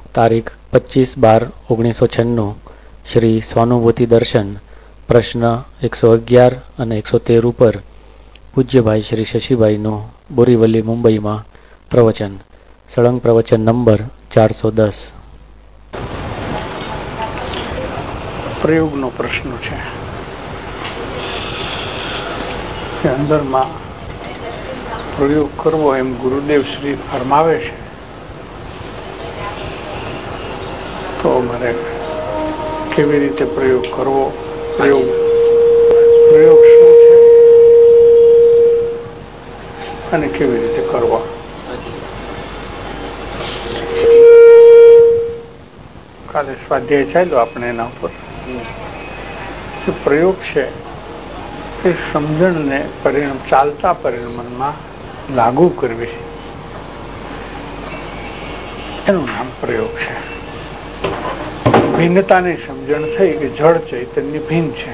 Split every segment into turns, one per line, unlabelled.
તારીખ 25/12/1996 શ્રી સ્વાનુભૂતિ દર્શન પ્રશ્ન 111 અને 113 ઉપર પૂજ્યભાઈ શ્રી શશીભાઈનું બોરીવલી મુંબઈમાં પ્રવચન. સળંગ પ્રવચન નંબર 410.
પ્રયોગનો પ્રશ્ન છે કે અંદરમાં પ્રયોગ કરવો એમ ગુરુદેવ શ્રી ફરમાવે છે, તો મારે કેવી રીતે પ્રયોગ કરવો, પ્રયોગ શું છે અને કેવી રીતે કરવો. કાલે સ્વાધ્યાય ચાલ્યો આપણે એના ઉપર. જે પ્રયોગ છે એ સમજણને ચાલતા પરિણામમાં લાગુ કરવી, એનું નામ પ્રયોગ છે. ભિન્નતાની સમજણ થઈ કે જળ ચૈતન્ય ભિન્ન છે,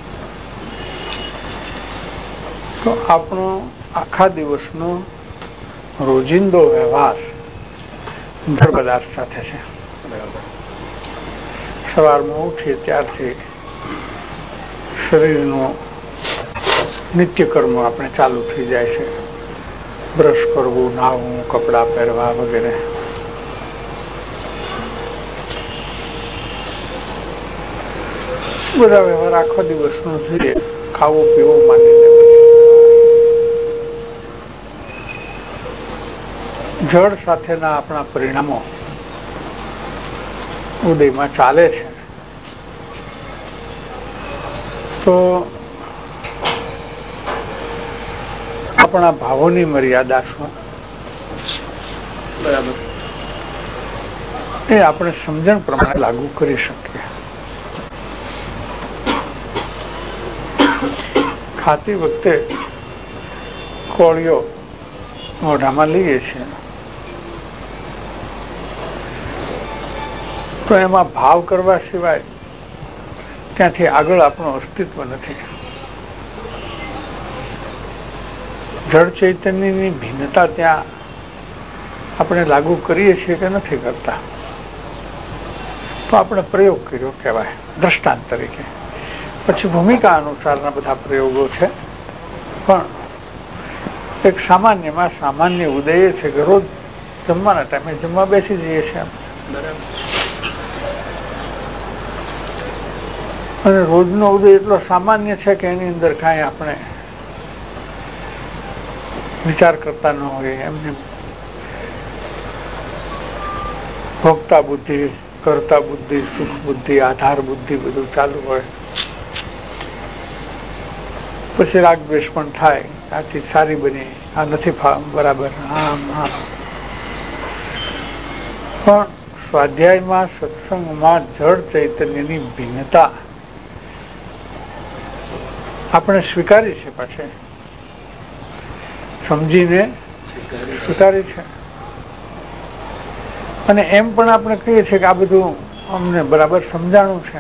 તો આપણો આખા દિવસનો રોજિંદો વ્યવહાર જળ પદાર્થ સાથે છે. સવારમાં ઉઠીએ ત્યારથી શરીરનું નિત્યકર્મ આપણે ચાલુ થઈ જાય છે. બ્રશ કરવું, નાહવું, કપડાં પહેરવા વગેરે. બધા વ્યવહાર આખો દિવસનો જોઈએ, ખાવું પીવું માંડીને જળ સાથેના આપણા પરિણામો ઉદયમાં ચાલે છે. તો આપણા ભાવોની મર્યાદા શું, બરાબર, એ આપણે સમજણ પ્રમાણે લાગુ કરી શકીએ. ખાતી વખતે કોળીઓ મોઢામાં લઈએ છીએ તો એમાં ભાવ કરવા સિવાય ત્યાંથી આગળ આપણું અસ્તિત્વ નથી. જળ ચૈતન્યની ભિન્નતા ત્યાં આપણે લાગુ કરીએ છીએ કે નથી કરતા, તો આપણે પ્રયોગ કર્યો કહેવાય દ્રષ્ટાંત તરીકે. પછી ભૂમિકા અનુસારના બધા પ્રયોગો છે, પણ એક સામાન્યમાં સામાન્ય ઉદય છે કે રોજ જમવાના ટાઈમે જમવા બેસી જઈએ છીએ અને રોજનો ઉદય એટલો સામાન્ય છે કે એની અંદર કાંઈ આપણે વિચાર કરતા ન હોય. એમને ભોગતા બુદ્ધિ, કરતા બુદ્ધિ, સુખ બુદ્ધિ, આધાર બુદ્ધિ બધું ચાલુ હોય. પછી રાગ દ્વેષ પણ થાય, આ ચીજ સારી બની, આ નથી બરાબર, આમ આમ. પણ સ્વાધ્યાયમાં સત્સંગમાં જળ ચૈતન્યની ભિન્નતા આપણે સ્વીકારી છે, પાછી સમજીને સ્વીકારી છે. અને એમ પણ આપણે કહીએ છીએ કે આ બધું અમને બરાબર સમજાણું છે.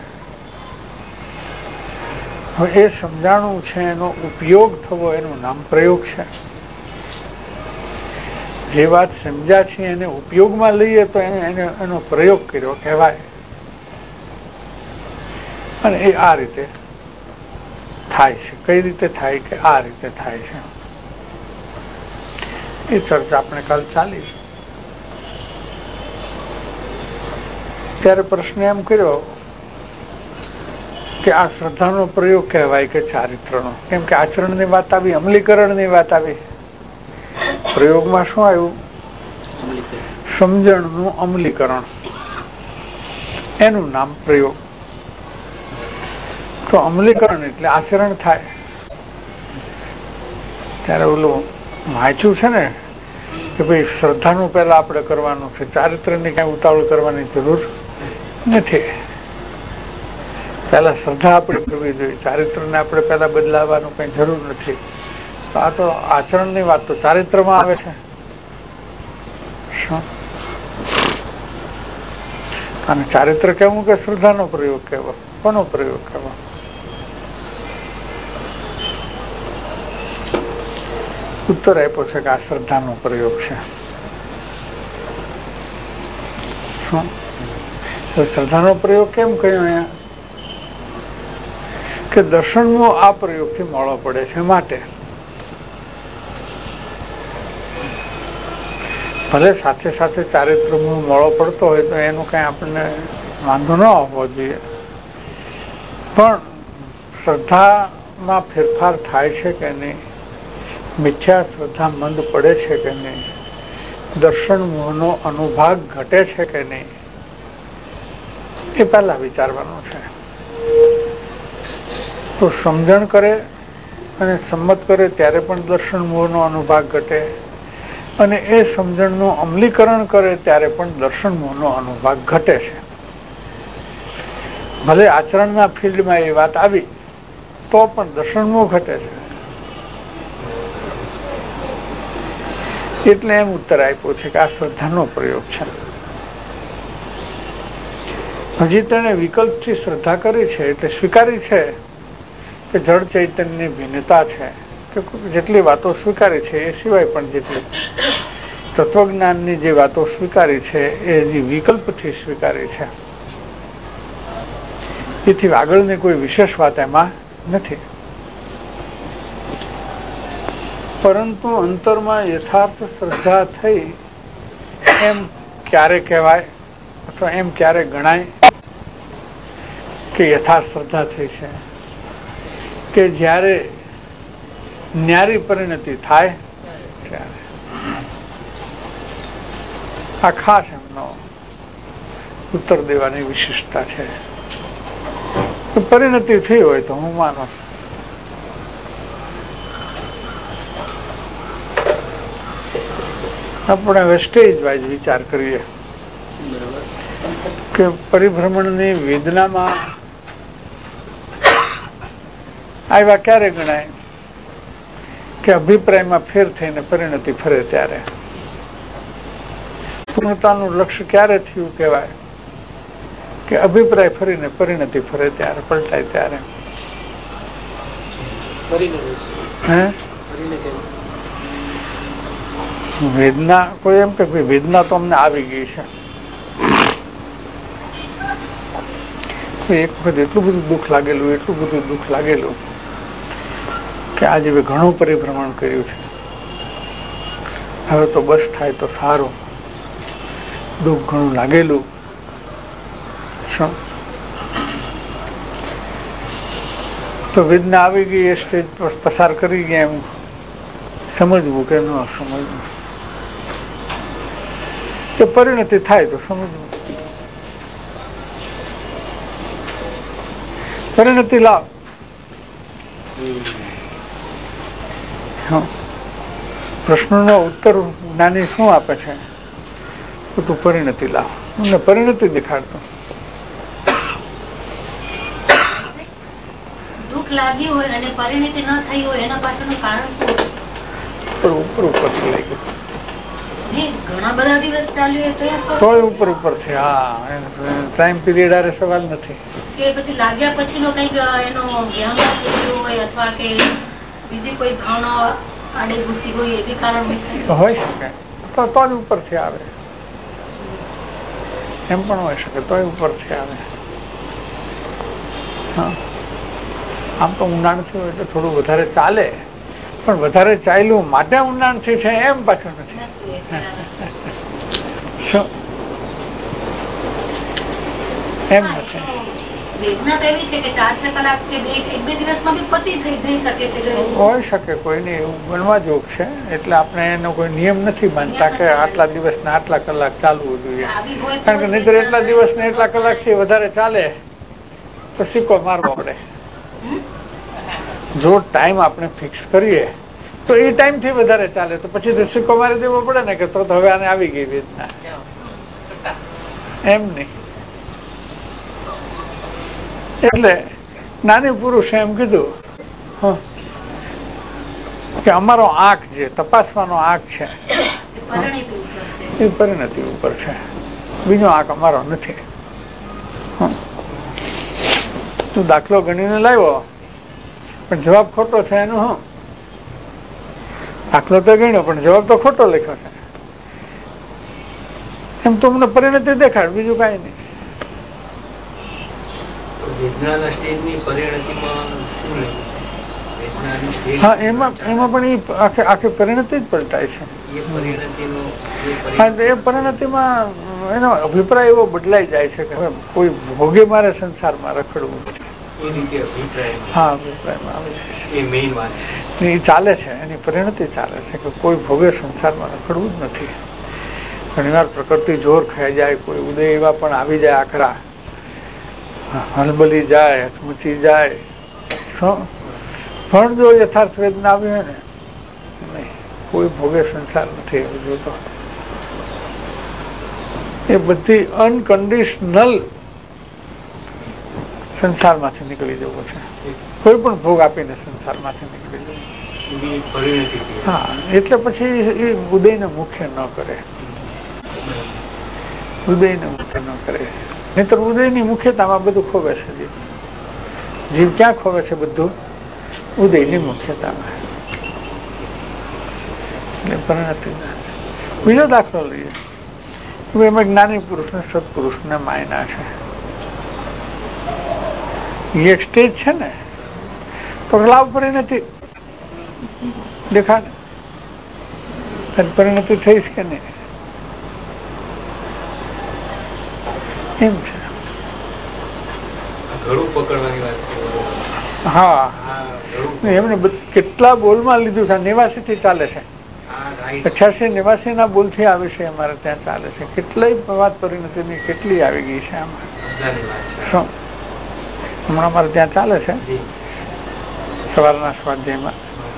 હવે એ સમજાણું છે એનો ઉપયોગ થવો, એનું નામ પ્રયોગ છે. જે વાત સમજ્યા છે એને ઉપયોગમાં લઈએ તો એનો પ્રયોગ કર્યો કહેવાય. અને એ આ રીતે થાય છે. કઈ રીતે થાય કે આ રીતે થાય છે, એ ચર્ચા આપણે કાલ ચાલી. ત્યારે પ્રશ્ન એમ કર્યો કે આ શ્રદ્ધાનો પ્રયોગ કહેવાય કે ચારિત્રનો? કેમ કે આચરણની વાત આવી, અમલીકરણની વાત આવી. પ્રયોગમાં શું આવ્યું? સમજણનું અમલીકરણ, એનું નામ પ્રયોગ. તો અમલીકરણ એટલે આચરણ થાય. ત્યારે ઓલું વાંચ્યું છે ને કે ભાઈ શ્રદ્ધાનું પહેલા આપણે કરવાનું છે, ચારિત્રની કઈ ઉતાવળ કરવાની જરૂર નથી. પહેલા શ્રદ્ધા આપણે કરવી જોઈએ, ચારિત્રને આપણે પહેલા બદલાવવાનું કઈ જરૂર નથી. તો આ તો આચરણની વાત તો ચારિત્રમાં આવે છે. શું અને ચારિત્ર કેવું કે શ્રદ્ધાનો પ્રયોગ કેવો, કોનો પ્રયોગ કેવો? ઉત્તર આપ્યો છે કે આ શ્રદ્ધાનો પ્રયોગ છે. શું શ્રદ્ધાનો પ્રયોગ કેમ કહ્યો અહીંયા કે દર્શનનો આ પ્રયોગથી મોડો પડે છે, માટે ભલે સાથે સાથે ચારિત્રનો મોડો પડતો હોય તો એનું કઈ આપણને વાંધો ન આવવો જોઈએ, પણ શ્રદ્ધામાં ફેરફાર થાય છે કે નહીં, મિથ્યા શ્રદ્ધા મંદ પડે છે કે નહીં, દર્શન મોહનો અનુભાગ ઘટે છે કે નહીં, એ પહેલા વિચારવાનું છે. તો સમજણ કરે અને સંમત કરે ત્યારે પણ દર્શન મોહનો અનુભાગ ઘટે, અને એ સમજણનું અમલીકરણ કરે ત્યારે પણ દર્શન મોહનો અનુભાગ ઘટે છે. ભલે આચરણના ફિલ્ડમાં એ વાત આવી તો પણ દર્શન મોહ ઘટે છે. એટલે એમ ઉત્તર આપ્યો છે કે આ શ્રદ્ધાનો પ્રયોગ છે. હજી તેને વિકલ્પથી શ્રદ્ધા કરી છે એટલે સ્વીકારી છે કે જળ ચૈતન્યની ભિન્નતા છે, કે જેટલી વાતો સ્વીકારી છે એ સિવાય પણ જેટલી તત્વજ્ઞાનની જે વાતો સ્વીકારી છે એ હજી વિકલ્પથી સ્વીકારી છે. એથી આગળની કોઈ વિશેષ વાત એમાં નથી. પરંતુ અંતરમાં યથાર્થ શ્રદ્ધા થઈ એમ ક્યારે કહેવાય અથવા એમ ક્યારે ગણાય કે યથાર્થ શ્રદ્ધા થઈ છે? કે જ્યારે ન્યારી પરિણતિ થાય ત્યારે. આ ખાસ એમનો ઉત્તર દેવાની વિશિષ્ટતા છે. પરિણતિ થઈ હોય તો હું માનું. આપણે વેસ્ટેજ વાઇઝ વિચાર કરીએ કે પરિભ્રમણની વેદનામાં આવ્યા ક્યારે ગણાય કે અભિપ્રાયમાં ફેર થઈને પરિણતિ ફરે ત્યારે. પૂર્ણતાનું લક્ષ્ય ક્યારે થયું કહેવાય કે અભિપ્રાય ફરીને પરિણતિ ફરે ત્યારે, પલટાય ત્યારે. વેદના કોઈ એમ કે વેદના તો અમને આવી ગઈ છે, એક વખત એટલું બધું દુઃખ લાગેલું કે આજે ઘણું પરિભ્રમણ કર્યું છે, હવે તો બસ થાય તો સારું. દુઃખ ઘણું લાગેલું, તો વેદના આવી ગઈ, એ સ્ટેજ પર પસાર કરી ગયા, એમ સમજવું કે ન સમજવું. તો પરિણતિ થાય તો સમજવું. પરિણતિ લાવ. પ્રશ્નનો ઉત્તર જ્ઞાની શું આપે છે? તો તું પરિણતિ લાવ, મને પરિણતિ દેખાડતો.
દુઃખ લાગ્યું હોય અને પરિણતિ ન થઈ હોય એના પાછળનું કારણ શું?
ઉપર લઈ ગયું.
ઘણા બધા દિવસ ચાલ્યું
તોય ઉપર છે. હા, ટાઈમ પીરિયડ આરે સવાલ નથી.
કે પછી લાગ્યા પછીનો કઈક એનો જ્ઞાન હોય અથવા કે બીજી કોઈ ભાવના આડે ઘૂસી હોય એવી કારણ
હોય શકે, તો જ ઉપરથી આવે. એમ પણ હોય શકે તોય ઉપરથી આવે. હા, આમ તો ઊંડાણથી હોય એટલે થોડું વધારે ચાલે, પણ વધારે ચાલ્યું માટે ઊંડાણથી છે એમ પાછું નથી. એમ નથી.
વેદના તો એવી છે કે 4-6 કલાક કે 1-2 દિવસમાં બી પતી થઈ શકે છે.
હોય શકે, કોઈને એવું બનવા જોગ છે, એટલે આપણે એનો કોઈ નિયમ નથી માનતા કે આટલા દિવસ ને આટલા કલાક ચાલવું જોઈએ. કારણ કે નહીતર એટલા દિવસ ને એટલા કલાક થી વધારે ચાલે તો સિક્કો મારવો પડે. જો ટાઈમ આપણે ફિક્સ કરીએ તો એ ટાઈમ થી વધારે ચાલે તો પછી તો સિક્કો મારી દેવો પડે ને કે તો હવે આને આવી ગઈ વેદના. એમ નહીં. એટલે નાની પુરુષે એમ કીધું કે અમારો આંખ જે તપાસવાનો આંખ છે એ પરિણતિ ઉપર છે, બીજો આંખ અમારો નથી. તું દાખલો ગણીને લાવ્યો પણ જવાબ ખોટો છે એનું. હું દાખલો તો ગણ્યો પણ જવાબ તો ખોટો લખ્યો છે. એમ તો અમને પરિણતિ દેખાડ, બીજું કઈ નહીં. હા, એમાં પણ એ આખી પરિણતિ જ પલટાય છે. હા, એ પરિણતિમાં એનો અભિપ્રાય એવો બદલાઈ જાય છે કે કોઈ ભોગે મારે સંસારમાં રખડવું. હા, અભિપ્રાયમાં આવી જાય છે. એ ચાલે છે, એની પરિણતિ ચાલે છે કે કોઈ ભોગે સંસારમાં રખડવું જ નથી. ઘણી વાર પ્રકૃતિ જોર ખાઈ જાય, કોઈ ઉદય એવા પણ આવી જાય આખરા, હલબલી જાય, હચમચી જાય. પણ જો યથાર્થ વેદના આવી હોય ને, નહીં, કોઈ ભોગે સંસાર નથી એવું જોતો. એ બધી અનકન્ડિશનલ સંસારમાંથી નીકળી જવું છે. કોઈ પણ ભોગ આપીને સંસારમાંથી નીકળી જવું. હા, એટલે પછી એ ઉદયને મુખ્ય ન કરે, ઉદયને મુખ્ય ન કરે. નહીતર ઉદયની મુખ્યતામાં બધું ખોવે છે. જીવ ક્યાં ખોવે છે? બધું ઉદયની મુખ્યતામાં. એટલે પરિણતિ. બીજો દાખલો લઈએ, એમાં જ્ઞાની પુરુષ ને સત્પુરુષ ને માયના છે. એક સ્ટેજ છે ને, તો લાભ પરિણતિ દેખાડે, પરિણતિ થઈશ કે નહીં એમ છે. હા, એમને કેટલા બોલમાં લીધું છે. 89 થી ચાલે છે. 88-89 ના બોલ થી આવે છે, અમારે ત્યાં ચાલે છે. કેટલાય વાત પરિણતિની કેટલી આવી ગઈ છે આમાં. હમણાં અમારે ત્યાં ચાલે છે સવારના સ્વાધ્યાયમાં.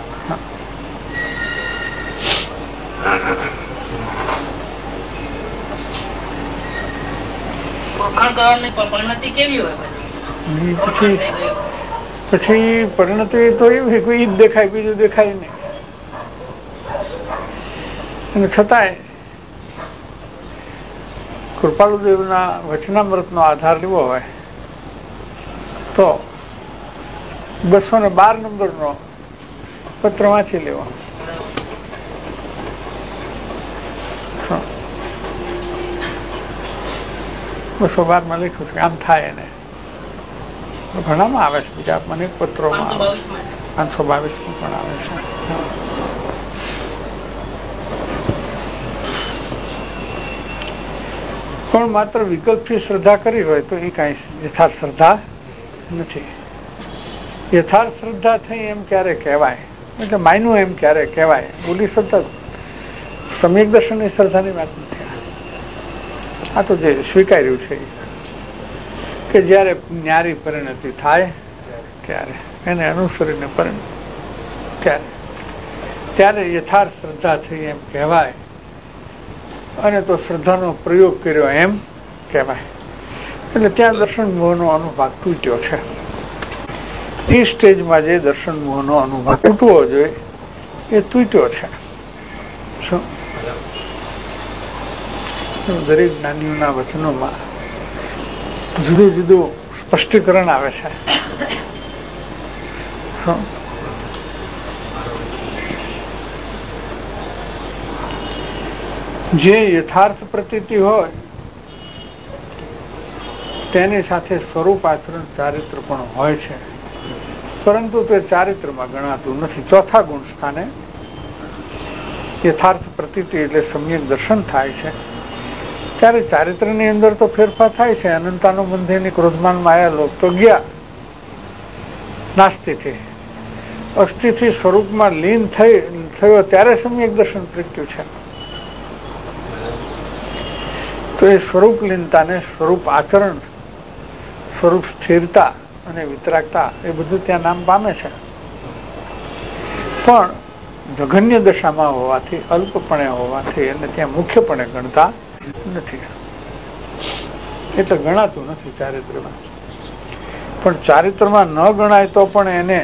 પછી પરિણતિ તો એવી કોઈ ઈદ દેખાય, બીજું દેખાય નહીં. અને છતાંય કૃપાલુદેવના વચનામૃતનો આધાર લેવો હોય તો 212 નંબરનો પત્ર વાંચી લેવો. 212 માં લખ્યું છે આમ થાય. એને ઘણામાં આવે છે, બીજા અનેક પત્રોમાં 522 પણ આવે છે. પણ માત્ર વિકલ્પથી શ્રદ્ધા કરી હોય તો એ કઈ યથાર્થ શ્રદ્ધા નથી. યથાર્થ શ્રદ્ધા થઈ એમ ક્યારે કહેવાય, એટલે માયનું એમ ક્યારે કહેવાય? બોલી સતત સમ્યક દર્શનની શ્રદ્ધાની વાત નથી. આ તો જે સ્વીકાર્યું છે કે જયારે ન્યારી પરિણતિ થાય ત્યારે એને અનુસરીને ત્યારે યથાર્થ શ્રદ્ધા થઈ એમ કહેવાય, અને તો શ્રદ્ધાનો પ્રયોગ કર્યો એમ કહેવાય. એટલે ત્યાં દર્શન મોહનો અનુભાગ તૂટ્યો છે. એ સ્ટેજમાં જે દર્શન મોહનો અનુભાગ તૂટવો જોઈએ એ તૂટ્યો છે. શું દરેક જ્ઞાનીઓના વચનોમાં જુદું જુદું સ્પષ્ટીકરણ આવે છે. જે યથાર્થ પ્રતીતિ હોય તેની સાથે સ્વરૂપ આચરણ ચારિત્ર પણ હોય છે, પરંતુ તે ચારિત્રમાં ગણાતું નથી. ચોથા ગુણ સ્થાને યથાર્થ પ્રતીતિ એટલે સમ્યક દર્શન થાય છે ત્યારે ચારિત્રની અંદર તો ફેરફાર થાય છે. અનંતાનો બંધેની ક્રોધમાન માયા લોક તો ગયા નાસ્તિથી, અસ્થિથી સ્વરૂપમાં લીન થયો ત્યારે સમ્યક દર્શન પ્રગટ્યું છે. તો એ સ્વરૂપ લીનતાને સ્વરૂપ આચરણ, સ્વરૂપ સ્થિરતા અને વિતરાગતા એ બધું ત્યાં નામ પામે છે. પણ જઘન્ય દશામાં હોવાથી, અલ્પપણે હોવાથી એને ત્યાં મુખ્યપણે ગણતા નથી. એટલે ગણાતું નથી ચારિત્રમાં. પણ ચારિત્રમાં ન ગણાય તો પણ એને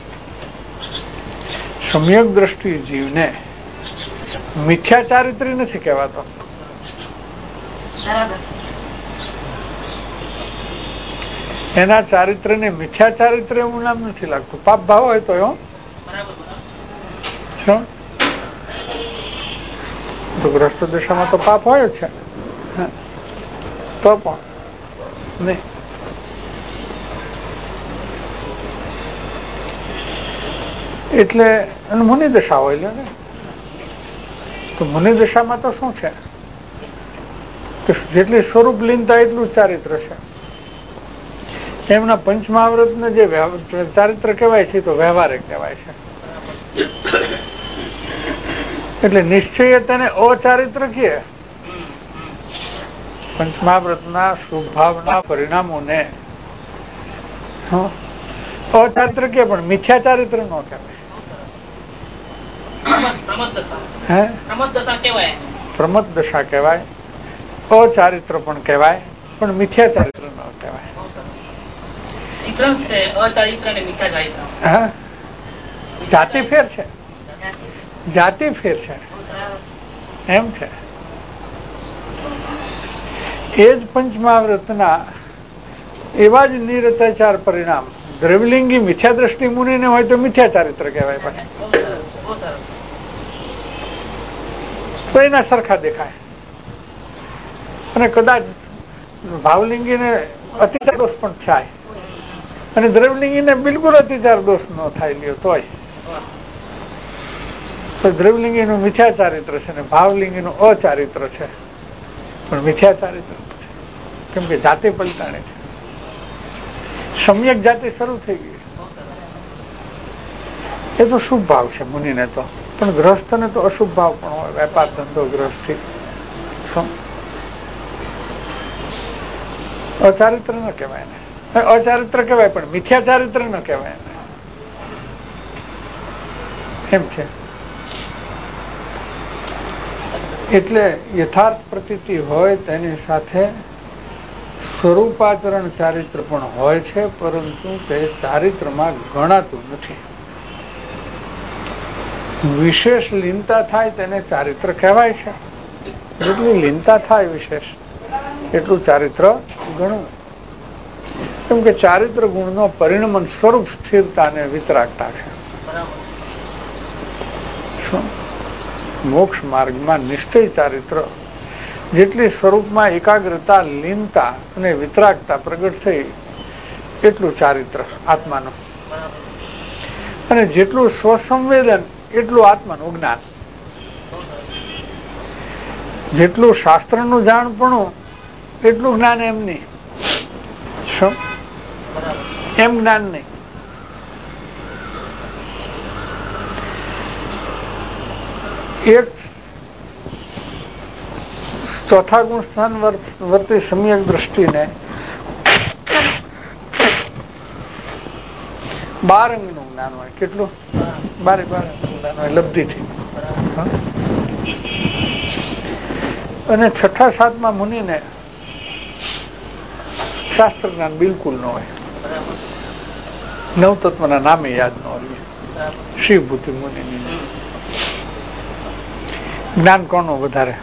સમ્યક દ્રષ્ટિ જીવને મિથ્યા ચારિત્રી નથી કહેવાતો. એના ચારિત્ર ને મિથ્યા ચારિત્ર એવું નામ નથી લાગતું. પાપ ભાવ હોય તો શું તો ગ્રસ્ત દશામાં તો પાપ હોય છે. તો પણ નહીં. એટલે મુનિ દશા હોય ને, તો મુનિ દશામાં તો શું છે કે જેટલી સ્વરૂપ લીનતા એટલું ચારિત્ર છે. એમના પંચમહાવ્રત ને જે ચારિત્ર કહેવાય છે તો વ્યવહારે કહેવાય છે. એટલે નિશ્ચય તેને અચારિત્ર કહે. પંચમહાવ્રતના શુભભાવના પરિણામોને અચારિત્ર કહે, પણ મિથ્યા ચારિત્ર ન કહેવાય. પ્રમદ દશા કહેવાય, અચારિત્ર પણ કહેવાય, પણ મિથ્યા ચારિત્ર ન કહેવાય. જાતિ ફેર છે, જાતિ ફેર છે, એમ છે. એ જ પંચમહાવ્રતના એવા જ નિરત્યાચાર પરિણામ દ્રવ્યલિંગી મિથ્યા દ્રષ્ટિ મુનિને હોય તો મિથ્યા ચારિત્ર કહેવાય. પછી તો એના સરખા દેખાય. અને કદાચ ભાવલિંગીને અતિચાર દોષ પણ થાય અને દ્રવ્યલિંગીને બિલકુલ અતિચાર દોષ ન થાય લ્યો તોય તો દ્રવ્યલિંગીનું મિથ્યા ચારિત્ર છે ને ભાવલિંગીનું અચારિત્ર છે, પણ મિથ્યા ચારિત્ર કેમ કે જાતિ પલટાણે છે. સમ્યક જાતિ શરૂ થઈ ગઈ. એ તો શુભ ભાવ છે મુનિને તો, પણ ગ્રહસ્થને તો અશુભ ભાવ પણ હોય. વેપાર ધંધો ગ્રહસ્થી અચારિત્ર ન કહેવાય ને, અચારિત્ર કહેવાય પણ મિથ્યા ચારિત્ર ન કહેવાય ને, એમ છે. એટલે યથાર્થ પ્રતીતિ હોય તેની સાથે સ્વરૂપાચરણ ચારિત્ર પણ હોય છે, પરંતુ તે ચારિત્રમાં ગણાતું નથી. વિશેષ લીનતા થાય તેને ચારિત્ર કહેવાય છે. જેટલી લીનતા થાય વિશેષ એટલું ચારિત્ર ગણવું. કેમ કે ચારિત્ર ગુણનો પરિણમન સ્વરૂપ સ્થિરતા અને વિતરાગતા છે. મોક્ષ માર્ગમાં નિશ્ચય ચારિત્ર જેટલી સ્વરૂપમાં એકાગ્રતા, લીનતા અને વિતરાગતા પ્રગટ થઈ એટલું ચારિત્ર આત્માનું. અને જેટલું સ્વસંવેદન એટલું આત્માનું જ્ઞાન. જેટલું શાસ્ત્રનું જાણપણું એટલું જ્ઞાન એમ નહીં. શું એમ જ્ઞાન નહીં. એક ચોથા ગુણ સ્થાન વર્તી સમ્યક દ્રષ્ટિને 12 અંગનું જ્ઞાન હોય. કેટલું? 12 અંગનું જ્ઞાન હોય લબ્ધિથી. અને છઠ્ઠા સાતમા મુનિને શાસ્ત્ર જ્ઞાન બિલકુલ ન હોય. નવતત્વના નામે યાદ ન હોય. શિવભૂતિ મુનિની જ્ઞાન કોનું વધારે?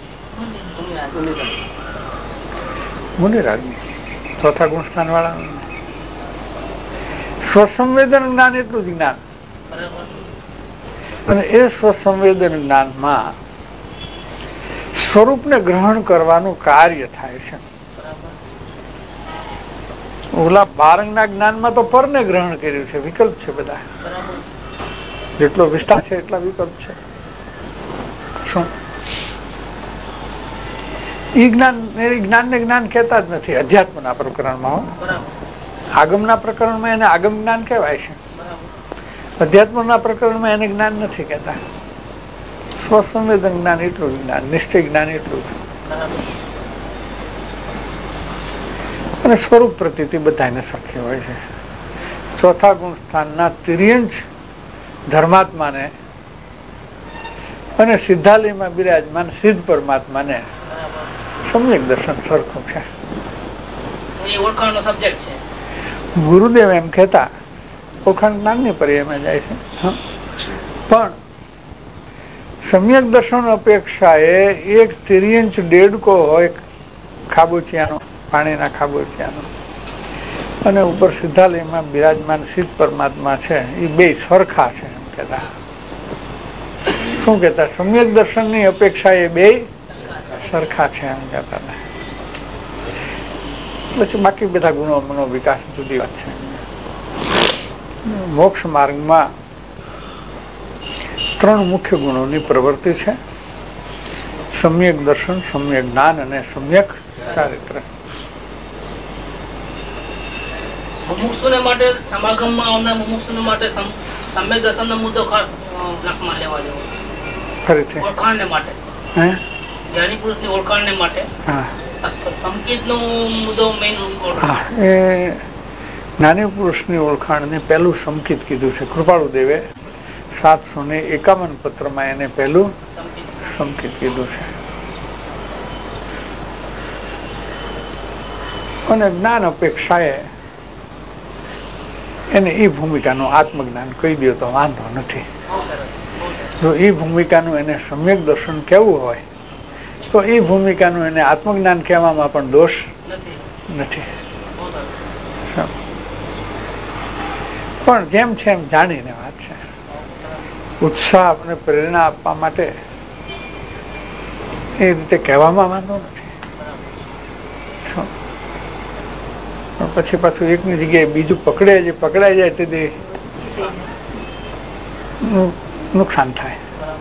મુનિરાજની. ચોથા ગુણ સ્થાન વાળા સ્વસંવેદન જ્ઞાન એટલું જ જ્ઞાન. અને એ સ્વસંવેદન જ્ઞાનમાં સ્વરૂપને ગ્રહણ કરવાનું કાર્ય થાય છે. ઓલા 12 અંગના જ્ઞાનમાં તો પરને ગ્રહણ કર્યું છે, વિકલ્પ છે બધા. જેટલો વિસ્તાર છે એટલા વિકલ્પ છે. શું ઈ જ્ઞાનને જ્ઞાન કહેતા જ નથી અધ્યાત્મના પ્રકરણમાં. આગમના પ્રકરણમાં એને આગમ જ્ઞાન કહેવાય છે. અધ્યાત્મના પ્રકરણમાં એને જ્ઞાન નથી કહેતા. સ્વસંવેદન જ્ઞાન એટલું જ્ઞાન, નિશ્ચય જ્ઞાન એટલું. અને સ્વરૂપ પ્રતીતિ બધાને સરખી હોય છે. ચોથા ગુણ સ્થાનના તિર્યંશ ધર્માત્માને અને સિદ્ધાલયમાં બિરાજમાન સિદ્ધ પરમાત્માને સમ્યક દર્શન સરખું છે. ગુરુદેવ એમ કહેતા ઓળખાણ જ્ઞાનની પર્યાયમાં જાય છે. પણ સમ્યક દર્શન અપેક્ષાએ એક તિર્યંશ દેડકો હોય ખાબોચિયાનો, પાણીના ખાબોચિયાનો, અને ઉપર સિદ્ધાલયમાં બિરાજમાન સિદ્ધ પરમાત્મા છે, એ બે સરખા છે એમ કહેતા. શું કહેતા? સમ્યક દર્શનની અપેક્ષા એ બે સરખા છે એમ કહેતા. પછી બાકી બધા ગુણોનો વિકાસ જુદી વાત છે. મોક્ષ માર્ગમાં 3 મુખ્ય ગુણોની પ્રવૃત્તિ છે: સમ્યક દર્શન, સમ્યક જ્ઞાન અને સમ્યક ચારિત્ર.
મુમુક્ષુને માટે સમાગમમાં આવનાર મુમુક્ષુને માટે સમ્યક દર્શનનો મુદ્દો લક્ષમાં લેવા જેવો.
ફરીથી
ઓળખાણને માટે, જ્ઞાની પુરુષની ઓળખાણને માટે સંકેતનો મુદ્દો મેઇન ઓળખાણ.
એ જ્ઞાની પુરુષની ઓળખાણને પહેલું સંકેત કીધું છે. કૃપાળુ દેવે 751 પત્રમાં એને પહેલું સંકેત કીધું છે. અને જ્ઞાન અપેક્ષાએ એને એ ભૂમિકાનું આત્મજ્ઞાન કહી દો તો વાંધો નથી. જો એ ભૂમિકાનું એને સમ્યક દર્શન કેવું હોય તો એ ભૂમિકાનું એને આત્મજ્ઞાન કહેવામાં પણ દોષ નથી. પણ જેમ છે એમ જાણીને વાત છે. ઉત્સાહ અને પ્રેરણા આપવા માટે એ રીતે કહેવામાં વાંધો નથી. પણ પછી પાછું એકની જગ્યાએ બીજું પકડાઈ જાય તેથી નુકસાન થાય.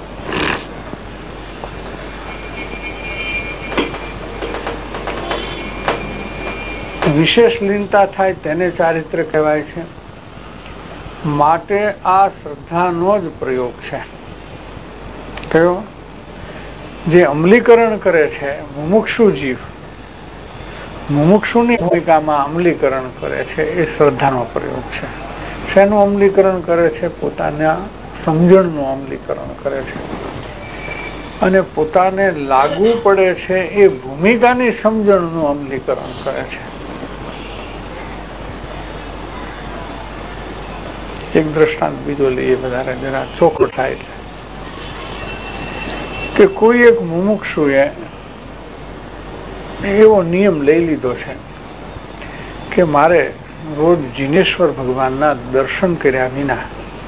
વિશેષ લીનતા થાય તેને ચારિત્ર કહેવાય છે. માટે આ શ્રદ્ધાનો જ પ્રયોગ છે. કયો? જે અમલીકરણ કરે છે મુમુક્ષુ જીવ, મુમુક્ષુની ભૂમિકામાં અમલીકરણ કરે છે એ શ્રદ્ધાનો પ્રયોગ છે. શેનું અમલીકરણ કરે છે? પોતાના સમજણનું અમલીકરણ કરે છે. અને પોતાને લાગુ પડે છે એ ભૂમિકાની સમજણનું અમલીકરણ કરે છે. એક દ્રષ્ટાંત બીજો લઈએ, વધારે જરા ચોખ્ખો થાય એટલે કે કોઈ એક મુમુક્ષુએ એવો નિયમ લઈ લીધો છે કે મારે રોજ જીનેશ્વર ભગવાનના દર્શન કર્યા વિના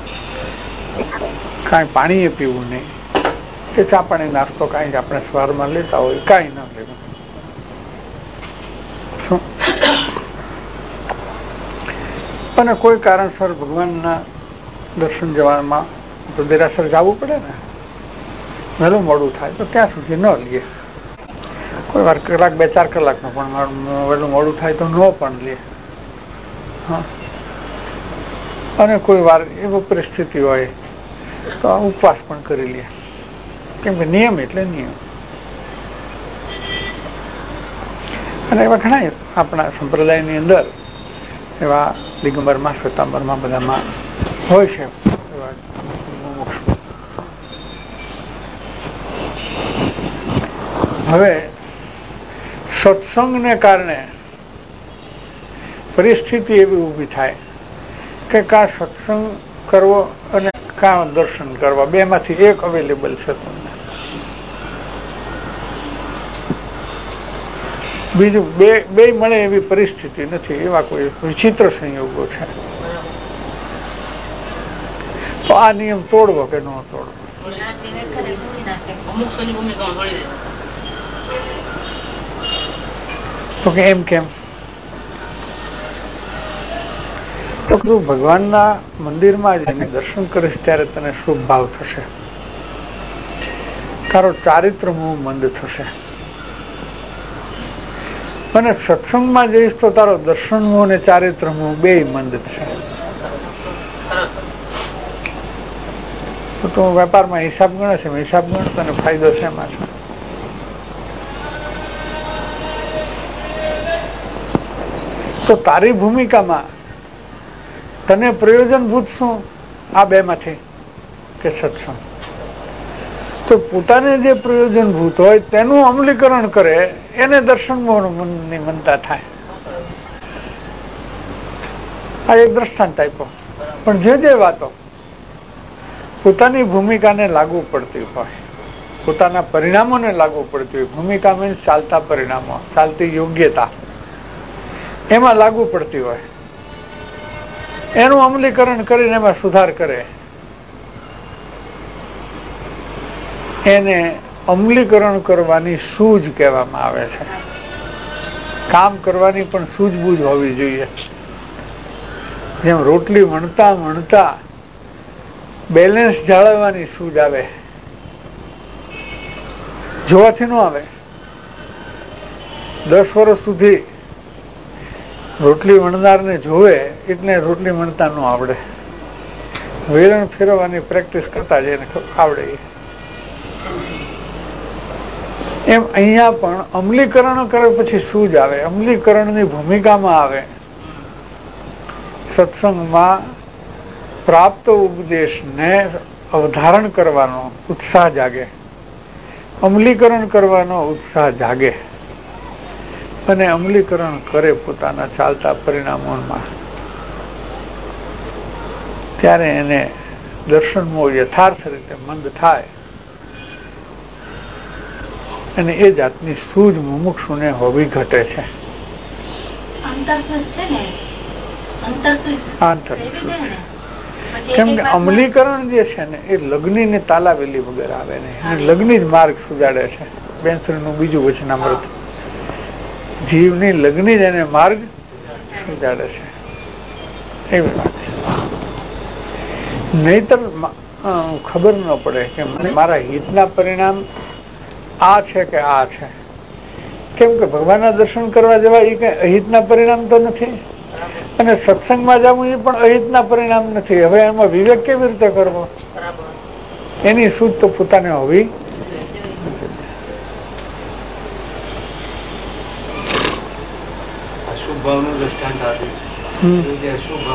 કાંઈ પાણી પીવું નહીં, કે ચા પાણી નાસ્તો કાંઈ આપણે સવારમાં લેતા હોય કાંઈ ન લેવું. અને કોઈ કારણસર ભગવાનના દર્શન જવામાં તો દેરાસર જવું પડે ને, વહેલું મોડું થાય તો ત્યાં સુધી ન લઈએ. કોઈ વાર કલાક 2-4 કલાકનો પણ વહેલું મોડું થાય તો ન પણ લે. અને કોઈ વાર એવી પરિસ્થિતિ હોય તો ઉપવાસ પણ કરી લે. કેમ કે નિયમ એટલે નિયમ. અને એવા ઘણા આપણા સંપ્રદાયની અંદર એવા દિગંબરમાં, શ્વેતાંબરમાં બધામાં હોય છે. હવે સત્સંગને કારણે પરિસ્થિતિ એવી ઊભી થાય કે કા સત્સંગ કરવો અને કા દર્શન કરવા, બેમાંથી એક અવેલેબલ છે તમને. બીજું બે મળે એવી પરિસ્થિતિ નથી. એવા કોઈ વિચિત્ર સંયોગો છે. તો આ નિયમ તોડવો કે ન તોડવો? તો કે એમ કેમ? તો તું ભગવાનના મંદિરમાં જઈને દર્શન કરીશ ત્યારે તને શુભ ભાવ થશે, તારો ચારિત્ર મોહ મંદ થશે. અને સત્સંગમાં જઈશ તો તારો દર્શન મોહ અને ચારિત્ર મોહ બે મંદ થશે. તો તું વેપારમાં હિસાબ ગણે છે, હિસાબ ગણ, તને ફાયદો છે એમાં છે. તો તારી ભૂમિકામાં તને પ્રયોજનભૂત શું આ બે માંથી? કે સત્સંગ. તો પોતાને જે પ્રયોજનભૂત હોય તેનું અમલીકરણ કરે એને દર્શન મોહની મનતા થાય. આ એક દ્રષ્ટાંત આપ્યો. પણ જે વાતો પોતાની ભૂમિકાને લાગુ પડતી હોય, પોતાના પરિણામોને લાગુ પડતી હોય, ભૂમિકા મીન્સ ચાલતા પરિણામો, ચાલતી યોગ્યતા, એમાં લાગુ પડતી હોય, એનું અમલીકરણ કરીને એમાં સુધાર કરે, એને અમલીકરણ કરવાની સૂઝ કહેવામાં આવે છે. કામ કરવાની પણ સૂઝબૂઝ હોવી જોઈએ. જેમ રોટલી વણતા વણતા બેલેન્સ જાળવવાની સૂઝ આવે, જોવાથી ન આવે. 10 વર્ષ સુધી રોટલી વણનારને જોવે એટલે રોટલી વણતા ન આવડે. વેલણ ફેરવવાની પ્રેક્ટિસ કરતા જ એને આવડે. એમ અહીંયા પણ અમલીકરણ કરે પછી સૂઝ આવે, અમલીકરણની ભૂમિકામાં આવે. સત્સંગમાં પ્રાપ્ત ઉપદેશને અવધારણ કરવાનો ઉત્સાહ જાગે, અમલીકરણ કરવાનો ઉત્સાહ જાગે અને અમલીકરણ કરે પોતાના ચાલતા પરિણામોમાં, ત્યારે એને દર્શનમો યથાર્થ રીતે મંદ થાય અને એ જાતની સૂઝ મુમુક્ષુને હોવી ઘટે છે. કેમ કે અમલીકરણ જે છે ને એ લગ્ની ને તાલાવેલી વગર આવે નહીં. લગ્ની જ માર્ગ સુજાડે છે. બેનશ્રીનું બીજું વચનામૃત. જીવની લગ્ની જ એને માર્ગ સુજાડે છે. એવી વાત છે. નહીતર ખબર ન પડે કે મારા હિતના પરિણામ આ છે કે આ છે. કેમ કે ભગવાનના દર્શન કરવા જવા એ કઈ અહિતના પરિણામ તો નથી, અને સત્સંગમાં જવું એ પણ અહિતના પરિણામ નથી. હવે એમાં વિવેક કેવી રીતે કરવો? એની સૂઝ તો પોતાને હોવી.
અશુભ ભાવનું દ્રષ્ટાંત આપ્યું છે.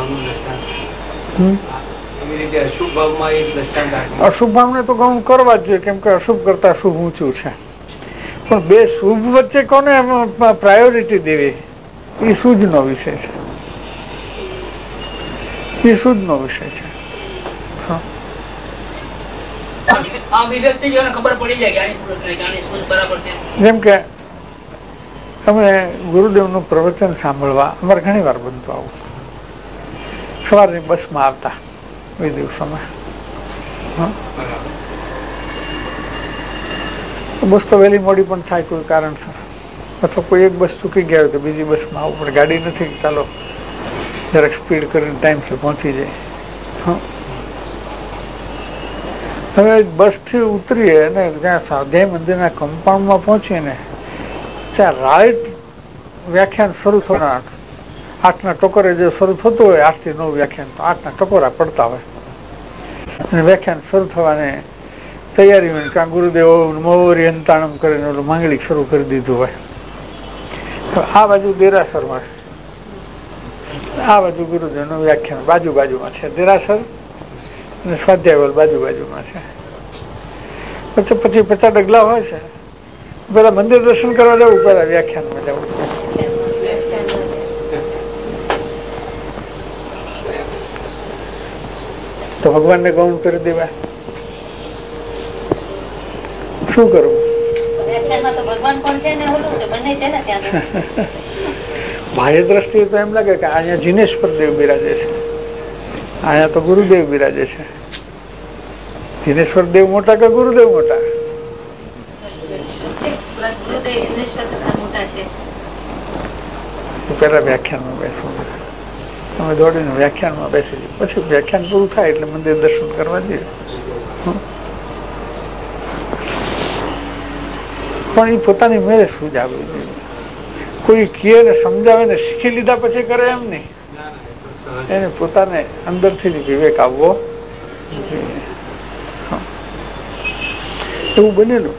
અશુભ ભાવને તો ઘણું કરવા જ જોઈએ, કેમ કે અશુભ કરતા શુભ ઊંચું છે. પણ બે શુભ વચ્ચે કોને પ્રાયોરિટી દેવી એ સૂઝનો વિષય છે. એ સૂઝનો વિષય છે. જેમ કે અમે ગુરુદેવનું પ્રવચન સાંભળવા અમારે ઘણી વાર બનતું આવું. સવારની બસમાં આવતા એ દિવસોમાં બસ તો વહેલી મોડી પણ થાય કોઈ કારણસર, અથવા કોઈ એક બસ ચૂકી ગયા હોય તો બીજી બસમાં આવવું પડે. ગાડી નથી, ચાલો જરાક સ્પીડ કરીને ટાઈમથી પહોંચી જાય. હવે બસથી ઉતરીએ અને જ્યાં સ્વાધ્યાય મંદિરના કમ્પાઉન્ડમાં પહોંચીએ ને ત્યાં રાઈટ વ્યાખ્યાન શરૂ થનાર 8ના ટકોરે જે શરૂ થતું હોય, 8 થી 9 વ્યાખ્યાન, તો 8ના ટકોરા પડતા હોય અને વ્યાખ્યાન શરૂ થવાને તૈયારી હોય. કાં ગુરુદેવો મોરી અંતાણમ કરીને ઓલું માંગલિક શરૂ કરી દીધું હોય. આ બાજુ દેરાસર માં, આ બાજુ ગુરુદેવનું વ્યાખ્યાન બાજુમાં છે. દેરાસર અને સ્વાધ્યાય બાજુમાં છે. પછી 50 ડગલા હોય છે. પેલા મંદિર દર્શન કરવા જવું, પેલા વ્યાખ્યાનમાં જવું. તો ભગવાનને ગૌણ કરી દેવાય. શું કરવું? બાહ્ય દ્રષ્ટિએ તો એમ લાગે કે અહીંયા જીનેશ્વર દેવ બિરાજે છે, અહીંયા તો ગુરુદેવ બિરાજે છે. જીનેશ્વર દેવ મોટા કે ગુરુદેવ મોટા? પેલા વ્યાખ્યાનમાં બેસવું, અમે દોડીને વ્યાખ્યાનમાં બેસી જઈએ. પછી વ્યાખ્યાન પૂરું થાય એટલે મંદિર દર્શન કરવા જઈએ. પણ એ પોતાની મેળે સૂઝ આવવી જોઈએ. કોઈ કહે ને સમજાવે ને શીખી લીધા પછી કરે એમ નહીં. એને પોતાને અંદરથી જ વિવેક આવવો જોઈએ. એવું બનેલું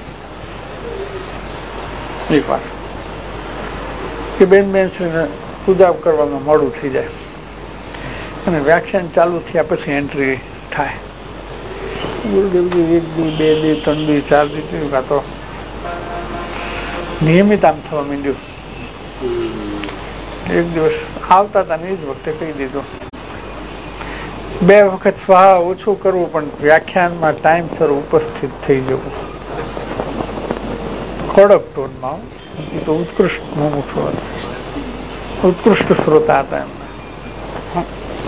એક વાર કે બેનશ્રીને પૂજા કરવામાં મોડું થઈ જાય અને વ્યાખ્યાન ચાલુ થયા પછી એન્ટ્રી થાય. ગુરુદેવજી 1 દી 2 દી 3 દી 4 દી કાં તો નિયમિત આમ થવા માંડ્યું. એક દિવસ આવતા હતા ને એ જ વખતે કહી દીધું 2 વખત સ્વાહા ઓછું કરવું, પણ વ્યાખ્યાનમાં ટાઈમસર ઉપસ્થિત થઈ જવું. કડક ટોનમાં. એ તો ઉત્કૃષ્ટ મુમુક્ષુ હતા, ઉત્કૃષ્ટ શ્રોતા હતા એમના.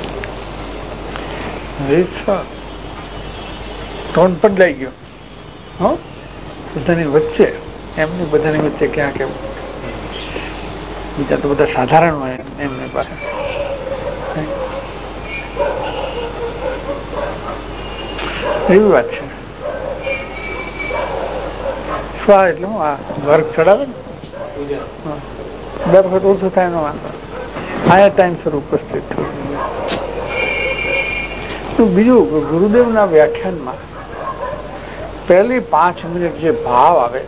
ટોન બદલાઈ ગયો બધાની વચ્ચે, એમની બધાની વચ્ચે ક્યાં કેવું. બીજા તો બધા સાધારણ હોય એમની પાસે. એવી વાત છે. સ્વા એટલે હું આ વર્ગ ચડાવે ને 2 વખત ઓછું થાય એનો વાંધો. આયા ટાઈમસર ઉપસ્થિત થયું. બીજું, ગુરુદેવના વ્યાખ્યાનમાં પહેલી 5 મિનિટ જે ભાવ આવે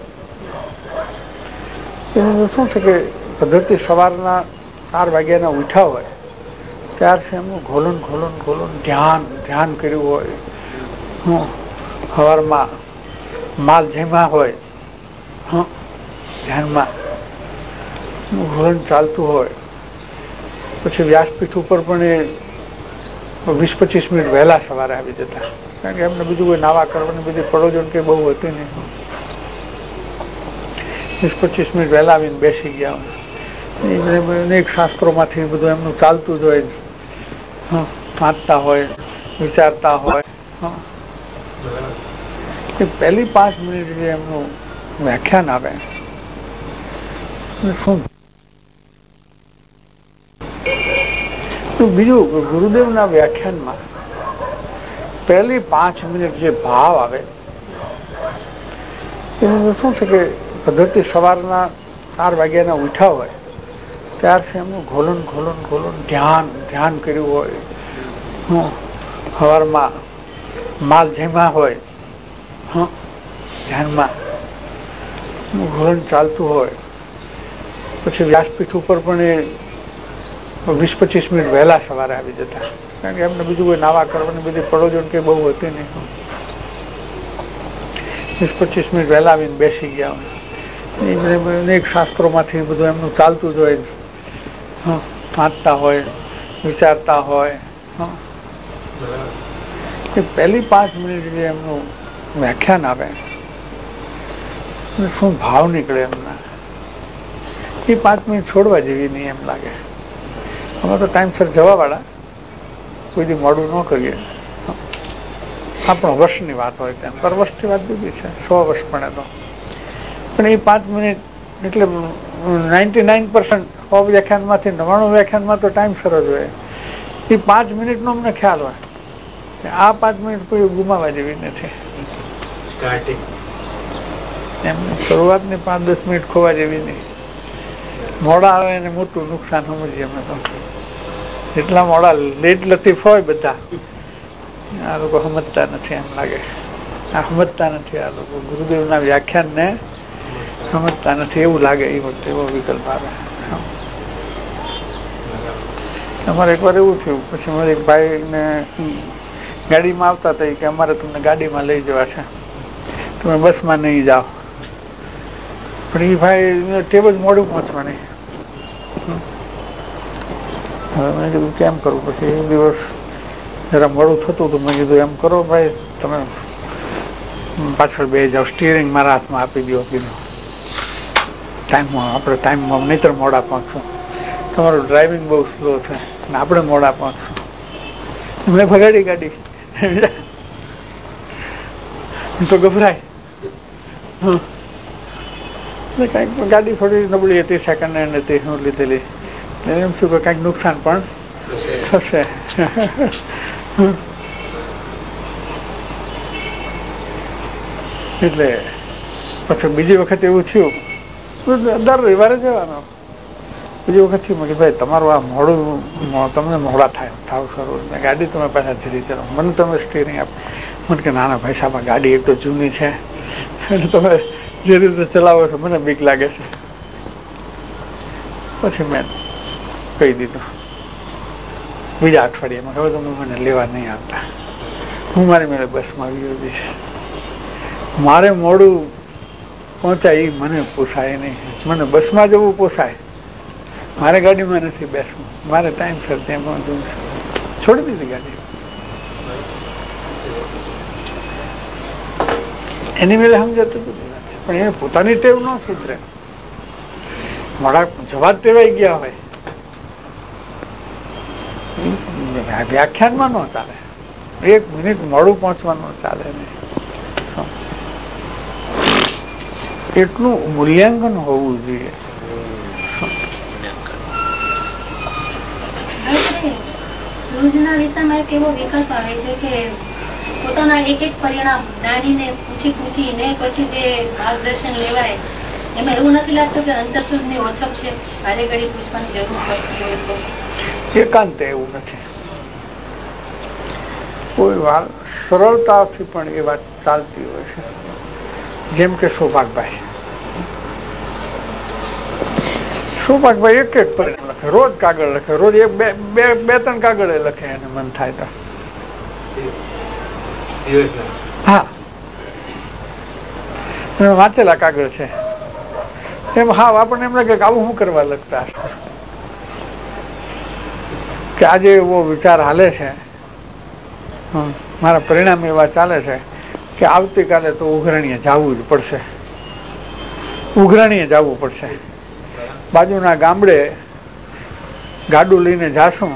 એનું શું છે કે પદ્ધતિ સવારના 4 વાગ્યાના ઉઠ્યા હોય ત્યારથી એમનું ઘોલન ધ્યાન કર્યું હોય. સવારમાં માલ જેમાં હોય ધ્યાનમાં ઘોલન ચાલતું હોય. પછી વ્યાસપીઠ ઉપર પણ એ 20-25 મિનિટ વહેલા સવારે આવી જતા, કારણ કે એમને બીજું કોઈ નાવા કરવાની બધી પડોજણ કે બહુ હતી નહીં. 20-25 મિનિટ વહેલા આવીને બેસી ગયા હોય. અનેક શાસ્ત્રોમાંથી બધું એમનું ચાલતું જ હોય, વાંચતા હોય, વિચારતા હોય. એ પહેલી 5 મિનિટ જે એમનું વ્યાખ્યાન આવે શું. બીજું, ગુરુદેવના વ્યાખ્યાનમાં પહેલી 5 મિનિટ જે ભાવ આવે એનું શું છે કે પદ્ધતિ સવારના 4 વાગ્યાના ઉઠ્યા હોય ત્યારથી એમનું ઘોલન ધ્યાન કર્યું હોય. સવારમાં માલ જેમાં હોય ધ્યાનમાં ઘોલન ચાલતું હોય. પછી વ્યાસપીઠ ઉપર પણ એ 20-25 મિનિટ વહેલા સવારે આવી જતા, કારણ કે એમને બીજું કોઈ નાવા કરવાની બધી પડોજણ કે બહુ હતી નહીં. 20-25 મિનિટ વહેલા આવીને બેસી ગયા હોય. અનેક શાસ્ત્રોમાંથી બધું એમનું ચાલતું જ હોય, વાંચતા હોય, વિચારતા હોય. એ પહેલી 5 મિનિટ જે એમનું વ્યાખ્યાન આવે શું ભાવ નીકળે એમના, એ 5 મિનિટ છોડવા જેવી નહીં એમ લાગે. અમે તો ટાઈમસર જવા વાળા, કોઈ દી મોડું ન કરીએ. આપણો વર્ષની વાત હોય તેમ, પર વર્ષની વાત જુદી છે, 100 વર્ષ પડે તો. પણ એ 5 મિનિટ એટલે 99% 100 વ્યાખ્યાનમાંથી 99 વ્યાખ્યાનમાં તો ટાઈમસર જ હોય. એ 5 મિનિટનો અમને ખ્યાલ હોય આ 5 મિનિટ કોઈ ગુમાવા જેવી નથી. એમને શરૂઆતની 5-10 મિનિટ ખોવા જેવી નહીં. મોડા આવે એને મોટું નુકસાન સમજીએ અમે તો. જેટલા મોડા લેટ લતીફ હોય બધા, આ લોકો સમજતા નથી એમ લાગે. આ સમજતા નથી, આ લોકો ગુરુદેવના વ્યાખ્યાનને સમજતા નથી એવું લાગે. એ વખતે એવો વિકલ્પ આવે. અમારે એકવાર એવું થયું, પછી મારે એક ભાઈને ગાડીમાં આવતા હતા કે અમારે તમને ગાડીમાં લઈ જવા છે, તમે બસમાં નહીં જાઓ. પણ એ ભાઈ ટેવ જ મોડું પહોંચવાની. હવે મેં કીધું કેમ કરવું. પછી એક દિવસ જરા મોડું થતું હતું, મેં કીધું એમ કરો ભાઈ, તમે પાછળ બે જાઓ, સ્ટીયરિંગ મારા હાથમાં આપી દો. કીધું ટાઈમમાં આપણે ટાઈમમાં નહીતર મોડા પહોંચશું. તમારું ડ્રાઇવિંગ બહુ સ્લો છે ને આપણે મોડા પહોંચશું. મેં ભગાડી ગાડી તો ગભરાય. કંઈક ગાડી થોડી નબળી હતી, સેકન્ડ હેન્ડ હતી, હું લીધેલી. એમ શું કે કંઈક નુકસાન પણ થશે. એટલે પછી બીજી વખત એવું થયું, દર રવિવારે જવાનો. બીજી વખત થયું કે ભાઈ તમારું આ મોડું, તમને મોડા થાવ સારું, ગાડી તમે પાછા ધીરે ચલાવો, મને તમે સ્ટીયરિંગ આપ. મને કે નાના ભાઈ સાહેબ આ ગાડી એક તો જૂની છે અને તમે જે રીતે ચલાવો છો મને બીક લાગે છે. પછી મેં કહી દીધું બીજા અઠવાડિયામાં, હવે તમે મને લેવા નહીં આવતા, હું મારી મેળે બસમાં આવી જઈશ. મારે મોડું પહોંચાય એ મને પોસાય નહીં. મને બસમાં જવું પોસાય, મારે ગાડીમાં નથી બેસવું. મારે ટાઈમસર ત્યાં પહોંચવું. છોડી દીધી ગાડી. એની મેળે સમજાતું બધી વાત છે, પણ એને પોતાની ટેવ ન સુધરે. મોડા જવા ટેવાઈ ગયા હોય, વ્યાખ્યાનમાં ન ચાલે. 1 મિનિટ મોડું પહોંચવાનું ચાલે નહીં. એટલું મૂલ્યાંકન હોવું જોઈએ.
ભુજના વિસ્તારમાં એક એવો વિકલ્પ આવે છે કે પોતાના એક એક પરિણામ જાણીને પૂછીને પછી જે માર્ગદર્શન લેવાય, એમાં એવું નથી લાગતું કે અંતરસુદની ઓછપ છે, વારે ઘડી પૂછવાની જરૂર પડતી હોય તો?
એકાંત એવું નથી. કોઈ વાર સરળતાથી પણ એ વાત ચાલતી હોય છે. જેમ કે સૌભાગભાઈ એક એક પરિણામ લખે, રોજ કાગળ લખે, રોજ એક બે ત્રણ કાગળે લખે, એને મન થાય તો. હા, વાંચેલા કાગળ છે એમ. હા, આપણને એમ લાગે કે આવું શું કરવા લખતા હશે, કે આજે એવો વિચાર હાલે છે, મારા પરિણામ એવા ચાલે છે કે આવતીકાલે તો ઉઘરાણીએ જવું જ પડશે, જવું પડશે. બાજુના ગામડે ગાડું લઈને જાશું,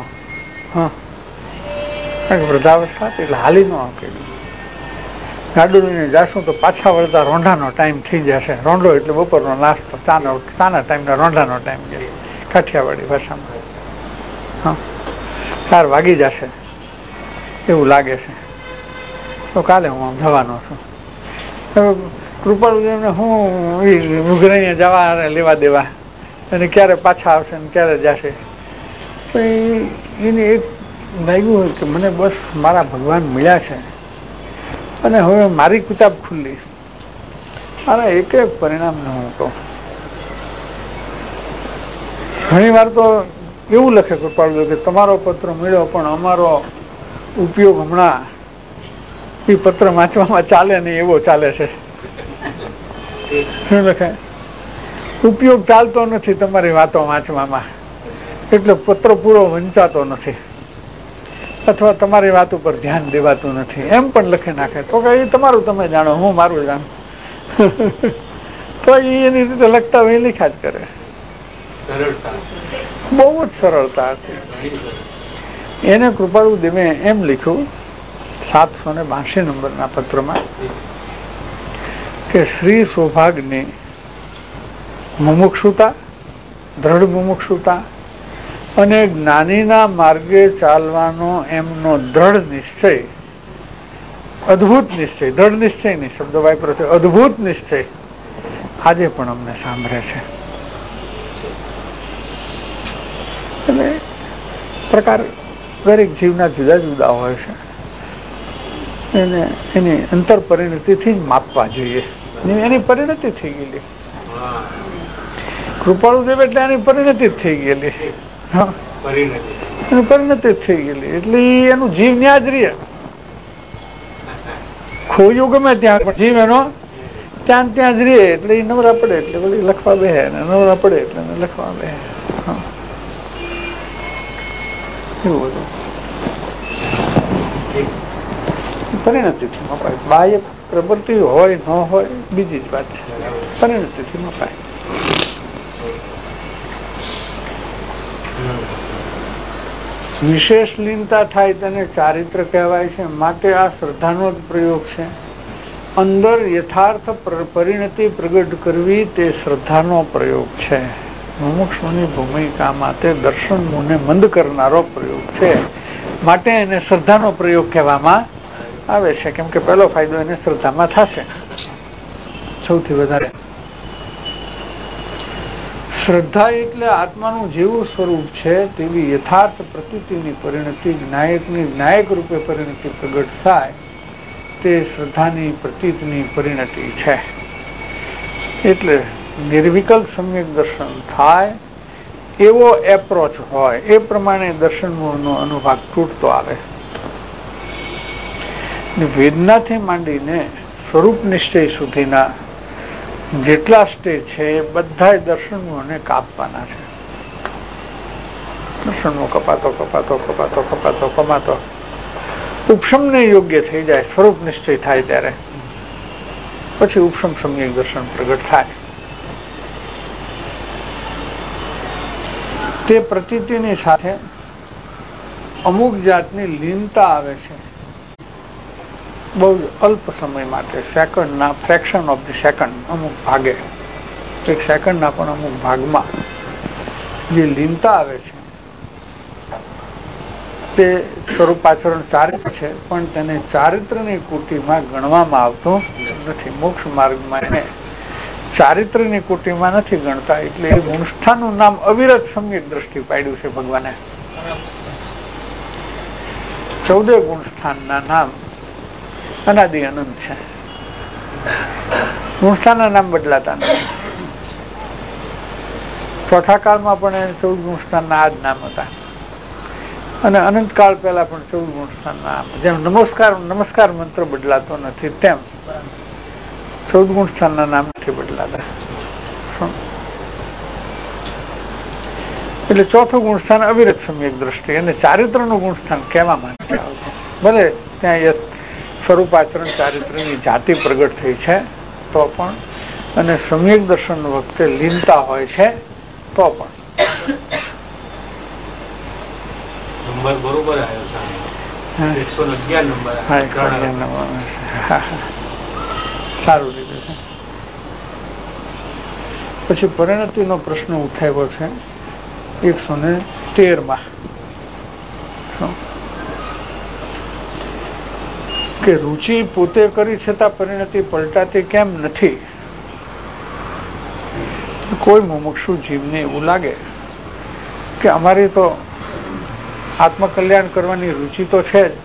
વૃદ્ધાવસ્થા એટલે હાલી ન આપે, ગાડું લઈને જાશું તો પાછા વળતા રોંઢાનો ટાઈમ થઈ જશે. રોંઢો એટલે બપોરનો નાસ્તો, ચાના ટાઈમ, રોંઢાનો ટાઈમ છે કાઠિયાવાડી ભાષામાં. 4 વાગી જશે એવું લાગે છે, તો કાલે હું આમ જવાનો છું. કૃપાળુદેવને હું ઉઘરાણીએ જવા લેવા દેવા, અને ક્યારે પાછા આવશે ને ક્યારે જશે. તો એને એક લાગ્યું હોય કે મને બસ મારા ભગવાન મળ્યા છે અને હવે મારી કિતાબ ખુલ્લી, મારા એક એક પરિણામને હું કહું. ઘણી વાર તો એવું લખે કૃપાળુદેવ કે તમારો પત્ર મળ્યો પણ અમારો ઉપયોગ હમણાં એ પત્ર વાંચવામાં ચાલે નહીં એવો ચાલે છે. શું લખે? ઉપયોગ ચાલતો નથી તમારી વાતો વાંચવામાં, એટલે પત્ર પૂરો વંચાતો નથી, અથવા તમારી વાત ઉપર ધ્યાન દેવાતું નથી, એમ પણ લખી નાખે. તો કે એ તમારું તમે જાણો, હું મારું જાણું. તો એની રીતે લખતા હોય લખ્યા જ કરે. બહુ જ સરળતા હતી. એને કૃપાળુદેવે એમ લખ્યું 782 નંબરના પત્રમાં કે શ્રી સૌભાગની મુમુક્ષુતા, દ્રઢ મુમુક્ષુતા અને જ્ઞાનીના માર્ગે ચાલવાનો એમનો દ્રઢ નિશ્ચય, અદભુત નિશ્ચય, દ્રઢ નિશ્ચય નહીં, શબ્દ વાપર્યો છે, અદભુત નિશ્ચય આજે પણ અમને સાંભળે છે. એટલે પ્રકાર દરેક જીવના જુદા જુદા હોય છે, એને એની અંતર પરિણતિથી જ માપવા જોઈએ. એની પરિણતિ થઈ ગયેલી કૃપાળુદેવ, એટલે એની પરિણતિ થઈ ગયેલી, એની પરિણતિ થઈ ગયેલી, એટલે એનું જીવ ન્યા જ રહે. ખોયું ગમે ત્યાં, જીવ એનો ત્યાં જ રહે. એટલે એ નવરા પડે એટલે વળી લખવા બેહે, નવરા પડે એટલે લખવા બેહે. એવું બધું પરિણતિથી મપાય. બાહ્ય પ્રવૃત્તિ હોય ન હોય બીજી જ વાત છે, પરિણતિથી મપાય. વિશેષ લીનતા થાય તેને ચારિત્ર કહેવાય છે. માટે આ શ્રદ્ધાનો જ પ્રયોગ છે. અંદર યથાર્થ પરિણતિ પ્રગટ કરવી તે શ્રદ્ધાનો પ્રયોગ છે. મુમુક્ષુની ભૂમિકામાં તે દર્શન મોહને મંદ કરનારો પ્રયોગ છે. માટે એને શ્રદ્ધાનો પ્રયોગ કહેવામાં આવે છે. કેમ કે પહેલો ફાયદો એને શ્રદ્ધામાં થશે સૌથી વધારે. શ્રદ્ધા એટલે આત્માનું જેવું સ્વરૂપ છે તેવી યથાર્થ પ્રતીતિની પરિણતિ, જ્ઞાયક રૂપે પરિણતિ પ્રગટ થાય તે શ્રદ્ધાની પ્રતીતની પરિણતિ છે. એટલે નિર્વિકલ્પ સમ્યક દર્શન થાય એવો એપ્રોચ હોય એ પ્રમાણે દર્શન મૂળનો અનુભાગ તૂટતો આવે. વેદનાથી માંડીને સ્વરૂપ નિશ્ચય સુધીના જેટલા સ્ટેજ છે એ બધા દર્શન મૂળને કાપવાના છે. દર્શનમૂળ કપાતો ઉપશમને યોગ્ય થઈ જાય, સ્વરૂપ નિશ્ચય થાય ત્યારે પછી ઉપશમ સમ્યક દર્શન પ્રગટ થાય. તે પ્રતીતિની સાથે અમુક જાતની લીનતા આવે છે, બહુ અલ્પ સમય માટે, સેકન્ડના ફ્રેક્શન ઓફ ધ સેકન્ડ, અમુક ભાગે, એક સેકન્ડના પણ અમુક ભાગમાં જે લીનતા આવે છે તે સ્વરૂપાચરણ ચારિત્ર છે, પણ તેને ચારિત્રની કુટીમાં ગણવામાં આવતું નથી. મોક્ષ માર્ગમાં એને ચારિત્રની કુટીમાં નથી ગણતા, એટલે એ ગુણસ્થાનનું નામ અવિરત સમ્યક દ્રષ્ટિ પાડ્યું છે ભગવાને. 14 ગુણસ્થાનના નામ અનાદિ અનંત છે. ગુણસ્થાનના નામ બદલાતા નથી. ચોથા કાળમાં પણ 14 ગુણસ્થાનના આ જ નામ હતા, અને અનંત કાળ પહેલા પણ 14 ગુણસ્થાનના નામ. જેમ નમસ્કાર મંત્ર બદલાતો નથી, તેમ 14 ગુણસ્થાનના નામ નથી બદલાતા. એટલે ચોથું ગુણસ્થાન અવિરત સમ્યક દ્રષ્ટિ, અને ચારિત્રનું ગુણસ્થાન કહેવામાં નથી આવતું. ભલે ત્યાં સ્વરૂપાચરણ ચારિત્રની જાતિ પ્રગટ થઈ છે તો પણ, અને સમ્યક દર્શન વખતે લીનતા હોય છે તો પણ.
નંબર બરોબર આવ્યો છે, 111 નંબર.
સારું લીધું છે. પછી પરિણતિનો પ્રશ્ન ઉઠાવ્યો છે 113 કે રુચિ પોતે કરી છતાં પરિણતિ પલટાતી કેમ નથી? કોઈ મુમુક્ષુ જીવને એવું લાગે કે અમારી તો આત્મકલ્યાણ કરવાની રુચિ તો છે જ,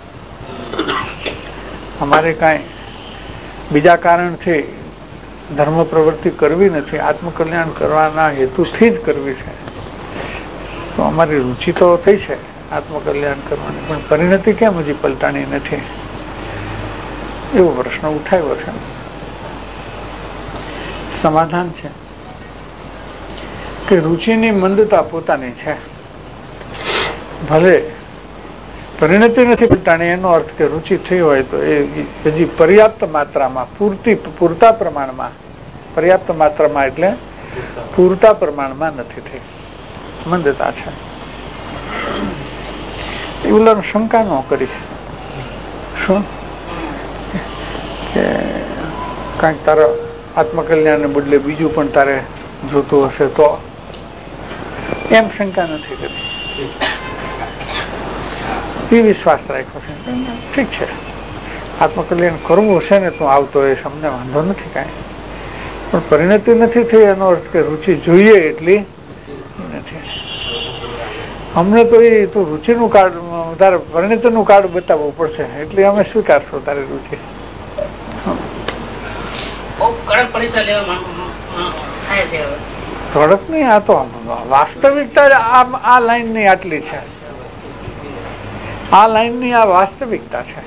અમારે કાંઈ બીજા કારણથી ધર્મ પ્રવૃત્તિ કરવી નથી, આત્મકલ્યાણ કરવાના હેતુથી જ કરવી છે, તો અમારી રુચિ તો થઈ છે આત્મકલ્યાણ કરવાની, પણ પરિણતિ કેમ હજી પલટાણી નથી? એવો પ્રશ્ન ઉઠાવ્યો છે. સમાધાન છે કે રુચિની મંદતા પોતાની છે. ભલે પરિણતિ નથી પલટાણી, એનો અર્થ કે રુચિ થઈ હોય તો એ હજી પર્યાપ્ત માત્રામાં, પૂરતા પ્રમાણમાં, પર્યાપ્ત માત્રામાં એટલે પૂરતા પ્રમાણમાં નથી થઈ, મંદતા છે. એવું શંકા ન કરી શું કે કાંઈક તારા આત્મકલ્યાણને બદલે બીજું પણ તારે જોતું હશે તો, એમ શંકા નથી કરી. એ વિશ્વાસ રાખ્યો છે, ઠીક છે આત્મકલ્યાણ કરવું હશે ને તું આવતો એ અમને વાંધો નથી કાંઈ, પણ પરિણતિ નથી થઈ એનો અર્થ કે રુચિ જોઈએ એટલી નથી. અમને તો એ તું રુચિનું કાર્ડ, તારે પરિણતિનું કાર્ડ બતાવવું પડશે, એટલે અમે સ્વીકારશો તારી રુચિ. કડક નહીં, આ તો વાસ્તવિકતા આ લાઈન ની આટલી છે, આ લાઈન ની આ વાસ્તવિકતા છે.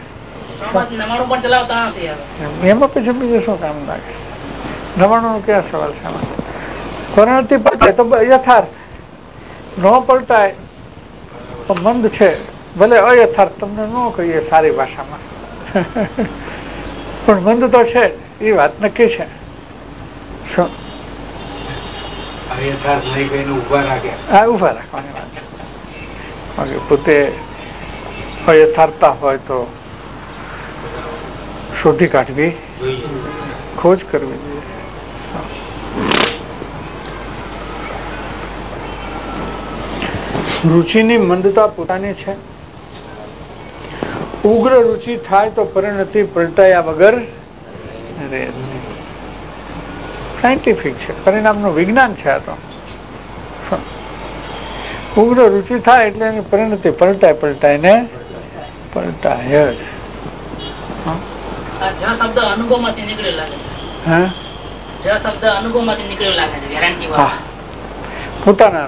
એમાં પછી બીજું શું કામ લાગે? નવાણું ક્યાં સવાલ છે? પરિણતિ પલટાય તો યથાર્થ, ન પલટાય તો મંદ છે, ભલે અયથાર્થ તમને ન કહીએ સારી ભાષામાં, પણ મંદ તો છે એ વાત નક્કી છે. ઉભા રાખવાની વાત છે. પોતે અયથાર્થતા હોય તો શોધી કાઢવી, ખોજ કરવી જોઈએ. રુચિની મંદતા પોતાની છે. ઉગ્ર રુચિ થાય તો પરિણતિ પલટાયા વગર રહે. સાયન્ટિફિક છે, પરિણામનું વિજ્ઞાન છે આ તો. ઉગ્ર રુચિ થાય એટલે એની પરિણતિ પલટાય ને પલટાય જ. પોતાના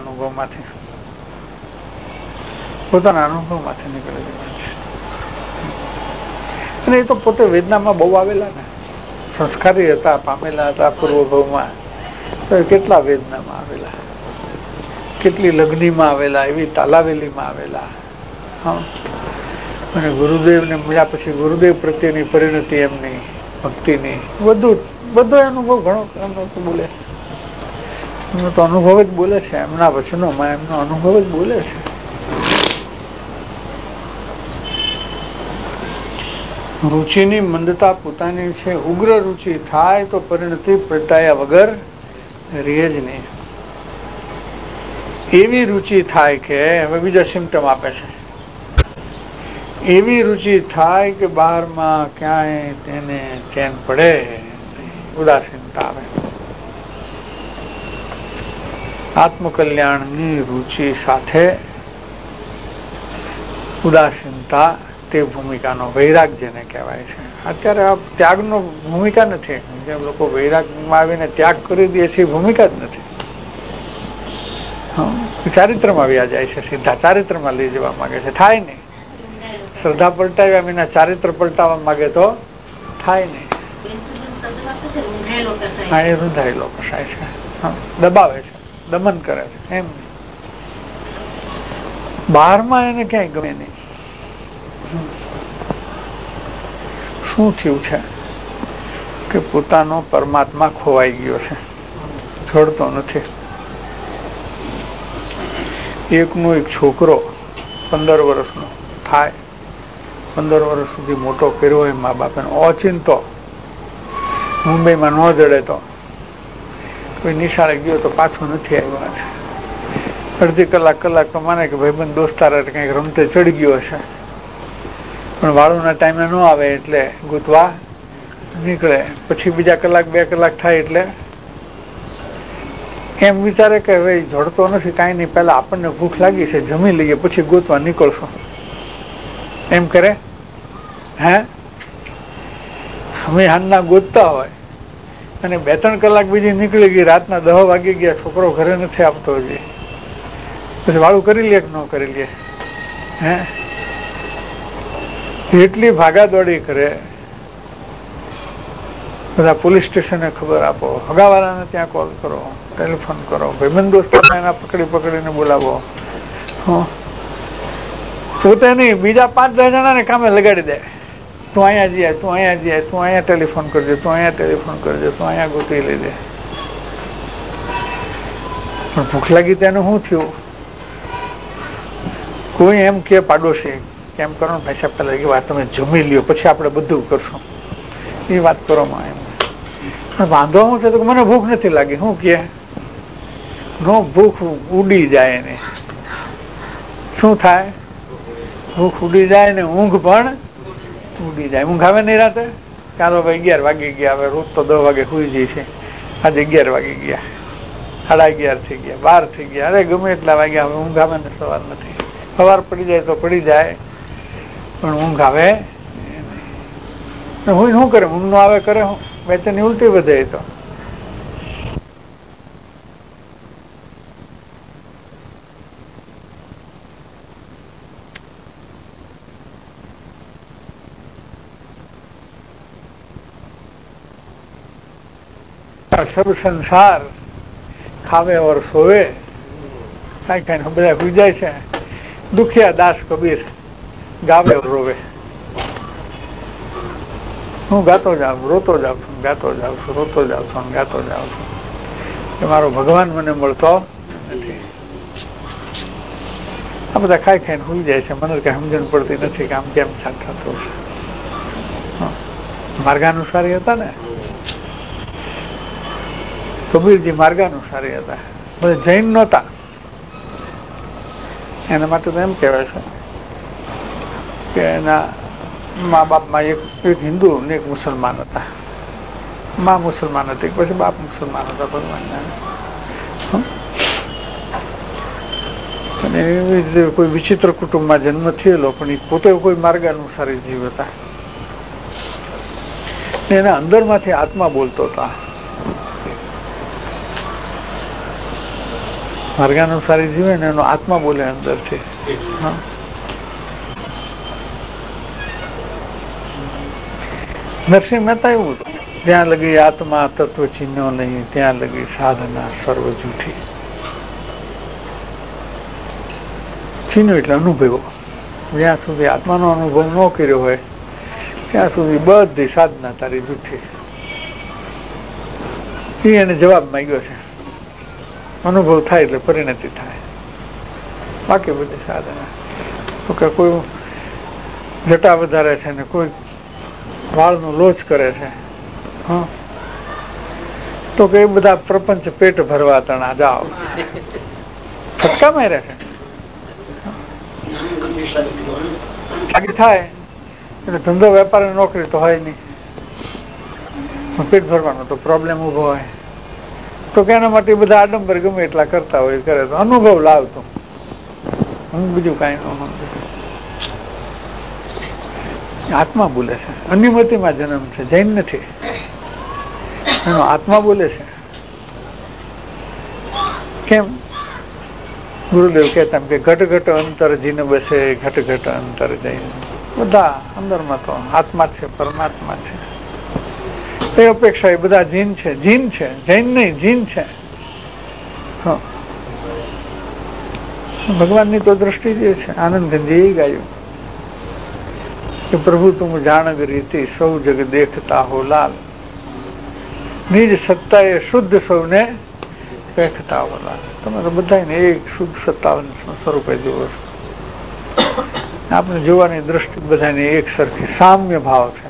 અનુભવમાંથી નીકળેલી છે. અને એ તો પોતે વેદનામાં બહુ આવેલા ને, સંસ્કારી હતા, પામેલા હતા પૂર્વભાવમાં, તો કેટલા વેદનામાં આવેલા, કેટલી લગ્નીમાં આવેલા, એવી તાલાવેલીમાં આવેલા. અને ગુરુદેવને મળ્યા પછી ગુરુદેવ પ્રત્યેની પરિણતિ, એમની ભક્તિની, બધો અનુભવ ઘણો બોલે છે. એમનો તો અનુભવ જ બોલે છે, એમના વચનોમાં એમનો અનુભવ જ બોલે છે. રુચિની મંદતા પોતાની છે. ઉગ્ર રુચિ થાય તો પરિણતિ પલટાયા વગર રહે જ નહીં. એવી રુચિ થાય કે, હવે બીજા સિમ્ટમ આપે છે, એવી રુચિ થાય કે બહારમાં ક્યાંય તેને ચેન પડે, ઉદાસીનતા આવે. આત્મકલ્યાણની રુચિ સાથે ઉદાસીનતા તે ભૂમિકાનો વૈરાગ જેને કહેવાય છે. અત્યારે આ ત્યાગનો ભૂમિકા નથી. જેમ લોકો વૈરાગમાં આવીને ત્યાગ કરી દે છે એ ભૂમિકા જ નથી. ચારિત્રમાં વ્યા જાય છે, સીધા ચારિત્રમાં લઈ જવા માંગે છે, થાય નહીં. શ્રદ્ધા પલટાવ્યા વિના ચારિત્ર પલટાવવા માંગે તો થાય નહીં. હા, એ રૂંધાયેલો કસાય છે, દબાવે છે, દમન કરે છે. એમ બહારમાં એને ક્યાંય ગમે નહીં. શું થયું છે કે પોતાનો પરમાત્મા ખોવાઈ ગયો છે, છોડતો નથી. એકનો એક છોકરો 15 વર્ષનો થાય, 15 વર્ષ સુધી મોટો કર્યો હોય મા બાપે, ઓચિંતો મુંબઈમાં ન જડે તો કોઈ નિશાળે ગયો તો પાછો નથી આવ્યો છે. અડધી કલાક તો માને કે ભાઈબંધ દોસ્તાર કંઈક રમતે ચડી ગયો હશે, પણ વાળુના ટાઈમે ન આવે એટલે ગૂંથવા નીકળે. પછી બીજા કલાક 2 કલાક થાય એટલે એમ વિચારે કે હવે જડતો નથી, કાંઈ નહીં, પહેલા આપણને ભૂખ લાગી છે, જમી લઈએ, પછી ગોતવા નીકળશો. એમ કરે. હે, અમે હાલના ગોતતા હોય અને 2-3 કલાક બીજી નીકળી ગઈ, રાતના 10 વાગી ગયા, છોકરો ઘરે નથી આવતો હજી, પછી વાળું કરી લે કે ન કરી લે? હે, એટલી ભાગાદોડી કરે. બધા પોલીસ સ્ટેશને ખબર આપો, હગાવાળાને ત્યાં કોલ કરો, ટેલિફોન કરો, ભાઈબંધ દોસ્તોને એના પકડીને બોલાવો. પોતે નહીં, બીજા 5-10 જણાને કામે લગાડી દે. તું અહીંયા જઈએ, તું અહીંયા જઈએ, તું અહીંયા ટેલિફોન કરજો, તું અહીંયા ટેલિફોન કરજો, તું અહીંયા ગોતી લઈ દે. પણ ભૂખ લાગી તેનું શું થયું? કોઈ એમ કે પાડોશી કેમ કરો ને ભાઈ સાહેબ, પેલા એ વાત તમે જમી લ્યો, પછી આપણે બધું કરશું, એ વાત કરો માં. એમ પણ વાંધો શું છે તો મને ભૂખ નથી લાગી. શું કે નો ભૂખ ઉડી જાય એને. શું થાય? ભૂખ ઉડી જાય ને ઊંઘ પણ ઉડી જાય. ઊંઘ આવે નહીં રાતે? ચાલો ભાઈ 11 વાગી ગયા, હવે રોજ તો 10 વાગે સુઈ જાય છે, આજે 11 વાગી ગયા, 11:30 થઈ ગયા, 12 થઈ ગયા, અરે ગમે એટલા વાગ્યા, હવે ઊંઘ આવે ને સવાર નથી. સવાર પડી જાય તો પડી જાય, પણ ઊંઘ આવે હું શું કરે? ઊંઘ નો આવે કરે હું? બેચેની ઉલટી વધે. તો સબ સંસાર ખાવે ઓર સોવે, ખાઈ બધા સુઈ જાય છે. દુખિયા દાસ કબીર ગાવે ઓર રોવે. હું ગાતો જાઉં, રોતો જાઉં છું, ગાતો જાઉં છું, રોતો જાઉં છું, ગાતો જાઉં છું કે મારો ભગવાન મને મળતો નથી. આ બધા ખાઈને સુઈ જાય છે, મને કઈ સમજણ પડતી નથી કે આમ કેમ થતું છે. માર્ગાનુસારી હતા ને કબીરજી, માર્ગાનુસારી હતા, બધા જૈન નહોતા. એના માટે તો એમ કહેવાય છે કે એના મા બાપમાં એક હિન્દુ ને એક મુસલમાન હતા. મા મુસલમાન હતી, પછી બાપ મુસલમાન હતા. ભગવાનના અને એવી રીતે કોઈ વિચિત્ર કુટુંબમાં જન્મ થયેલો, પણ એ પોતે કોઈ માર્ગાનુસારી જીવ હતા. એના અંદરમાંથી આત્મા બોલતો હતા. માર્ગાનુસારી જીવે ને એનો આત્મા બોલે અંદરથી. નરસિંહ મહેતા એવું હતું, જ્યાં લગી આત્મા તત્વ ચિહ્નો નહીં, ત્યાં લગી સાધના સર્વ જૂઠી. ચિહ્નો એટલે અનુભવો. જ્યાં સુધી આત્માનો અનુભવ ન કર્યો હોય ત્યાં સુધી બધી સાધના તારી જૂઠી. એને જવાબ માંગ્યો છે. અનુભવ થાય એટલે પરિણતિ થાય, બાકી બધી સાધના. તો કે કોઈ જટા વધારે છે ને કોઈ વાળનો લોચ કરે છે, તો કે એ બધા પ્રપંચ પેટ ભરવા તણા જાઓ. ફટકા માર્યા છે. જાગી થાય એટલે ધંધો વેપાર નોકરી તો હોય નહીં, પેટ ભરવાનો તો પ્રોબ્લેમ ઉભો હોય, તો કે એના માટે બધા આડંબર ગમે એટલા કરતા હોય, કરે તો અનુભવ લાવતો, હું બીજું કઈ ન સમજુ. આત્મા બોલે છે, અનિમતિમાં જન્મ છે, જૈન નથી, એનો આત્મા બોલે છે. કેમ? ગુરુદેવ કહેતા કે ઘટ ઘટ અંતર જીને બસે, ઘટ ઘટ અંતર જઈને, બધા અંદરમાં તો આત્મા છે, પરમાત્મા છે. એ અપેક્ષા એ બધા જીન છે, જીન છે, જૈન નહીં, જીન છે. ભગવાનની તો દ્રષ્ટિ જે છે, આનંદ ગંજી ગાયું કે પ્રભુ તુમ જાણગ રીતિ સૌ જગ દેખતા હો લાલ, નિજ સત્તા એ શુદ્ધ સૌને દેખતા હો લાલ. તમે તો બધાને એક શુદ્ધ સત્તાવન સ્વરૂપે જુઓ છો. આપણે જોવાની દ્રષ્ટિ બધાની એક સરખી સામ્ય ભાવ છે.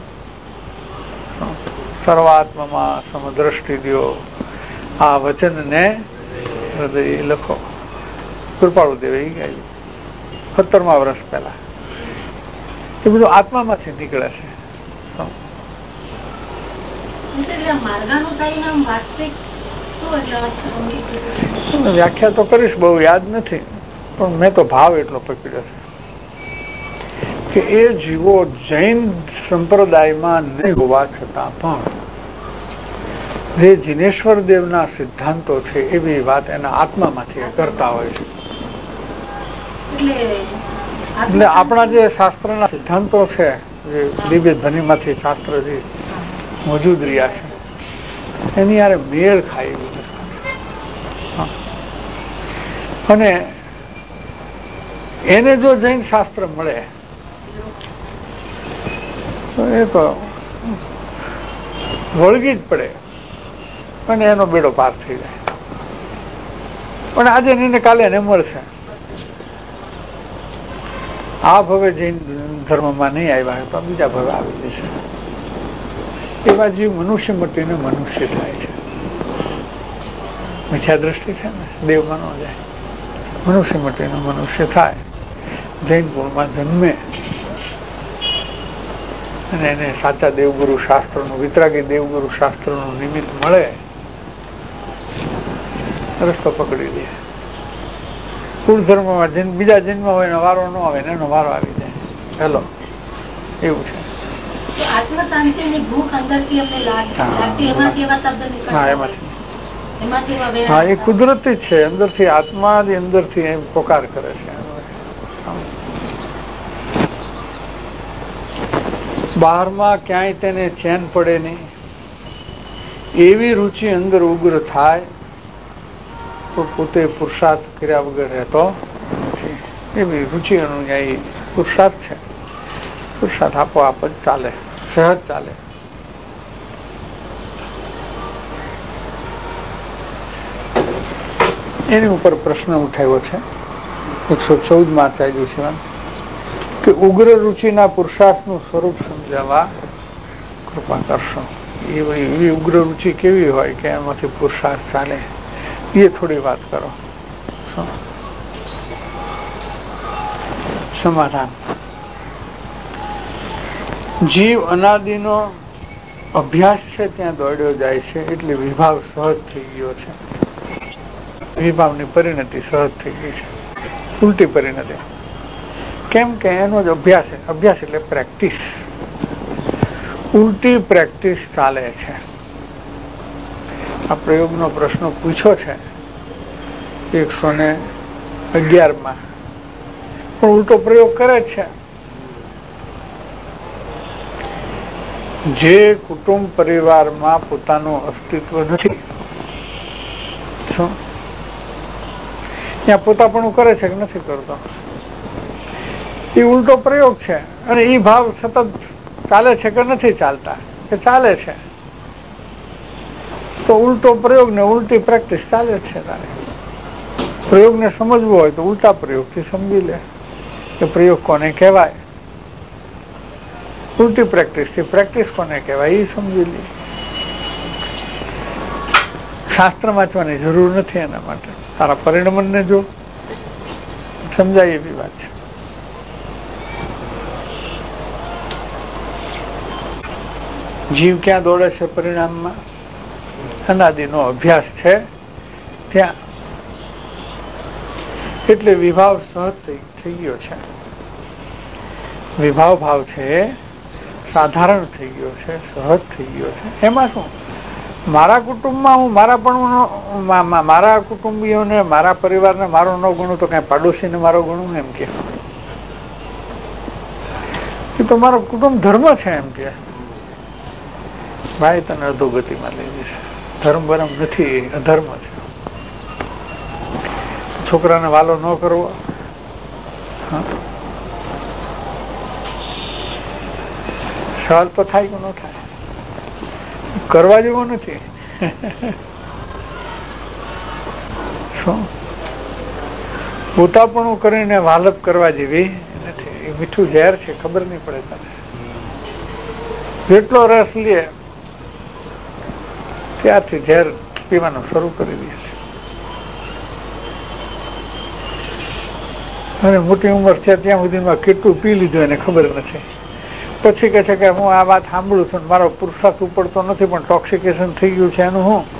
સર્વાત્મમાં સમદ્રષ્ટિ દ્યો, આ વચનને હૃદય લખો. કૃપાળુ દેવે એ ગાયું 17મા વર્ષ પહેલા. એ બધું આત્મામાંથી નીકળે છે. વ્યાખ્યા તો કરીશ, બહુ યાદ નથી, પણ મેં તો ભાવ એટલો પકડ્યો છે કે એ જીવો જૈન સંપ્રદાયમાં નહીં હોવા છતાં પણ જે જિનેશ્વર દેવના સિદ્ધાંતો છે એવી વાત એના આત્મામાંથી કરતા હોય છે. એટલે આપણા જે શાસ્ત્રના સિદ્ધાંતો છે, જે દિવ્ય ધ્વનિમાંથી શાસ્ત્ર જે મોજૂદ રહ્યા છે, એની યારે મેળ ખાય એવું. અને એને જો જૈન શાસ્ત્ર મળે તો એ તો વળગી જ પડે અને એનો બેડો પાર થઈ જાય. પણ આજે એને કાલે એને મળશે. આ ભવે જૈન ધર્મમાં નહીં આવ્યા તો બીજા ભવે આવી જશે. એવા જીવ મનુષ્ય મટીને મનુષ્ય થાય છે. મિથ્યા દ્રષ્ટિ છે ને, દેવમાં ન જાય. મનુષ્ય મટીને મનુષ્ય થાય, જૈન કુળમાં જન્મે અને એને સાચા દેવગુરુ શાસ્ત્રનું, વિતરાગી દેવગુરુ શાસ્ત્રનું નિમિત્ત મળે, રસ્તો પકડી લે. કુળ ધર્મમાં બીજા જન્મમાં હોય એનો વારો ન આવે, એનો વારો આવી જાય. હેલો, એવું છે.
આત્મ શાંતિની ભૂખ અંદરથી અમને લાગતી, એમાંથી એવા શબ્દ નીકળતા.
હા, એ કુદરતી છે. અંદરથી આત્મા અંદરથી એમ પોકાર કરે છે. બહારમાં ક્યાંય તેને ચેન પડે નહીં, એવી રુચિ અંદર ઉગ્ર થાય તો પોતે પુરુષાર્થ કર્યા વગર રહેતો નથી. એવી રુચિ અનુયાયી પુરુષાર્થ છે. પુરુષાર્થ આપોઆપ જ ચાલે, સહજ ચાલે. એની ઉપર પ્રશ્ન ઉઠાવ્યો છે 114માં ચાલ્યું છે કે ઉગ્ર રુચિના પુરુષાર્થનું સ્વરૂપ સમજાવવા કૃપા કરશો. એવી ઉગ્ર રુચિ કેવી હોય કે એમાંથી પુરુષાર્થ ચાલે, એ થોડી વાત કરો. સમાધાન. જીવ અનાદિનો અભ્યાસ છે ત્યાં દોડ્યો જાય છે, એટલે વિભાવ સહજ થઈ ગયો છે. વિભાવની પરિણતિ સહજ થઈ ગઈ છે, ઉલટી પરિણતિ. કેમ કે એનો જ અભ્યાસ, અભ્યાસ એટલે પ્રેક્ટિસ, ઉલટી પ્રેક્ટિસ ચાલે છે. આ પ્રયોગનો પ્રશ્ન પૂછ્યો છે 111માં, પણ ઉલટો પ્રયોગ કરે છે. જે કુટુંબ પરિવારમાં પોતાનું અસ્તિત્વ નથી, ત્યાં પોતાપણું કરે છે કે નથી કરતો, એ ઉલટો પ્રયોગ છે. અને એ ભાવ સતત ચાલે છે કે નથી ચાલતા, કે ચાલે છે, તો ઉલટો પ્રયોગ ને ઉલટી પ્રેક્ટિસ ચાલે છે. તારે પ્રયોગને સમજવું હોય તો ઉલટા પ્રયોગથી સમજી લે કે પ્રયોગ કોને કહેવાય, ઉલટી પ્રેક્ટિસથી પ્રેક્ટિસ કોને કહેવાય એ સમજી લે. શાસ્ત્ર વાંચવાની જરૂર નથી એના માટે. તારા પરિણમને જો સમજાય એવી વાત છે. જીવ ક્યાં દોડે છે? પરિણામમાં. અનાદિનો અભ્યાસ છે ત્યાં. એટલે વિભાવ સહજ થઈ ગયો છે. વિભાવ ભાવ છે સાધારણ થઈ ગયો છે, સહજ થઈ ગયો છે. એમાં શું, મારા કુટુંબમાં હું મારા કુટુંબીઓને, મારા પરિવારને મારો ન ગણું તો કઈ પાડોશીને મારો ગણું એમ કે એ તો મારો કુટુંબ ધર્મ છે એમ કે ભાઈ તને અધોગતિમાં લઈ જશે. ધર્મ બરમ નથી, અધર્મ છે. છોકરાને વાલો ન કરવો, સવાલ તો થાય કે ન થાય? કરવા જેવો નથી. શું પોતાપણું કરીને વાલપ કરવા જેવી નથી. એ મીઠું ઝેર છે, ખબર નહીં પડે તને. જેટલો રસ લે ત્યારથી ઝેર પીવાનું શરૂ કરી દે છે. અને મોટી ઉંમર છે ત્યાં સુધીમાં કેટલું પી લીધું એને ખબર નથી. પછી કહે છે કે હું આ વાત સાંભળું છું, મારો પુરુષાર્થ ઉપડતો નથી, પણ ટોક્સિકેશન થઈ ગયું છે. એનું હું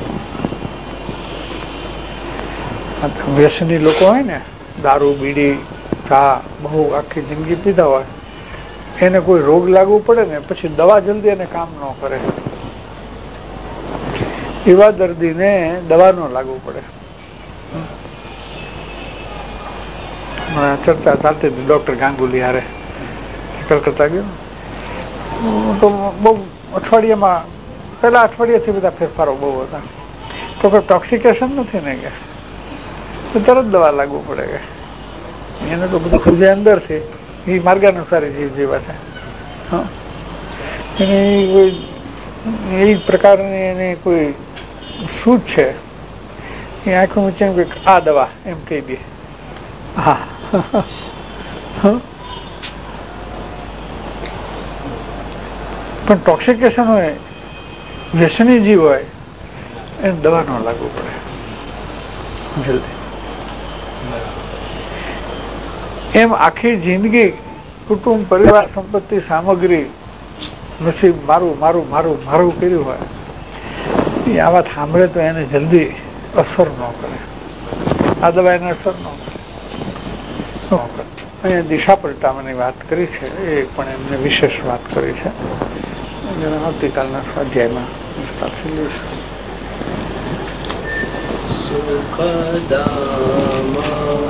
વ્યસની લોકો હોય ને, દારૂ બીડી ચા બહુ આખી જિંદગી પીધા હોય, એને કોઈ રોગ લાગુ પડે ને પછી દવા જલ્દી એને કામ ન કરે. એવા દર્દીને દવા ન લાગુ પડે. ચર્ચા ચાલતી હતી ડોક્ટર ગાંગુલી હારે કલકત્તા ગયો તો બહુ અઠવાડિયામાં પેલા અઠવાડિયાથી બધા ફેરફારો બહુ હતા. તો કોઈ ટોક્સિકેશન નથી ને કે તરત દવા લાગુ પડે કે એને તો બધું ખુદે અંદરથી એ માર્ગાનુસારી જીવ જેવા છે. એની કોઈ એ પ્રકારની એની કોઈ સૂઝ છે. એ આંખો ઊંચે આ દવા એમ કહી દે. હા પણ ટોક્સિકેશન હોય, વ્યસની જીવ હોય, એને દવા ન લાગવું પડે જલ્દી. એમ આખી જિંદગી કુટુંબ, પરિવાર, સંપત્તિ, સામગ્રી, નસીબ મારું મારું મારું મારું કર્યું હોય, એ આ વાત સાંભળે તો એને જલ્દી અસર ન કરે. આ દવા એને અસર ન કરે. અહીંયા દિશા પલટાવાની વાત કરી છે, એ પણ એમને વિશેષ વાત કરી છે. આવતીકાલના સ્વાધ્યાયમાં વિસ્તારથી લઈશું.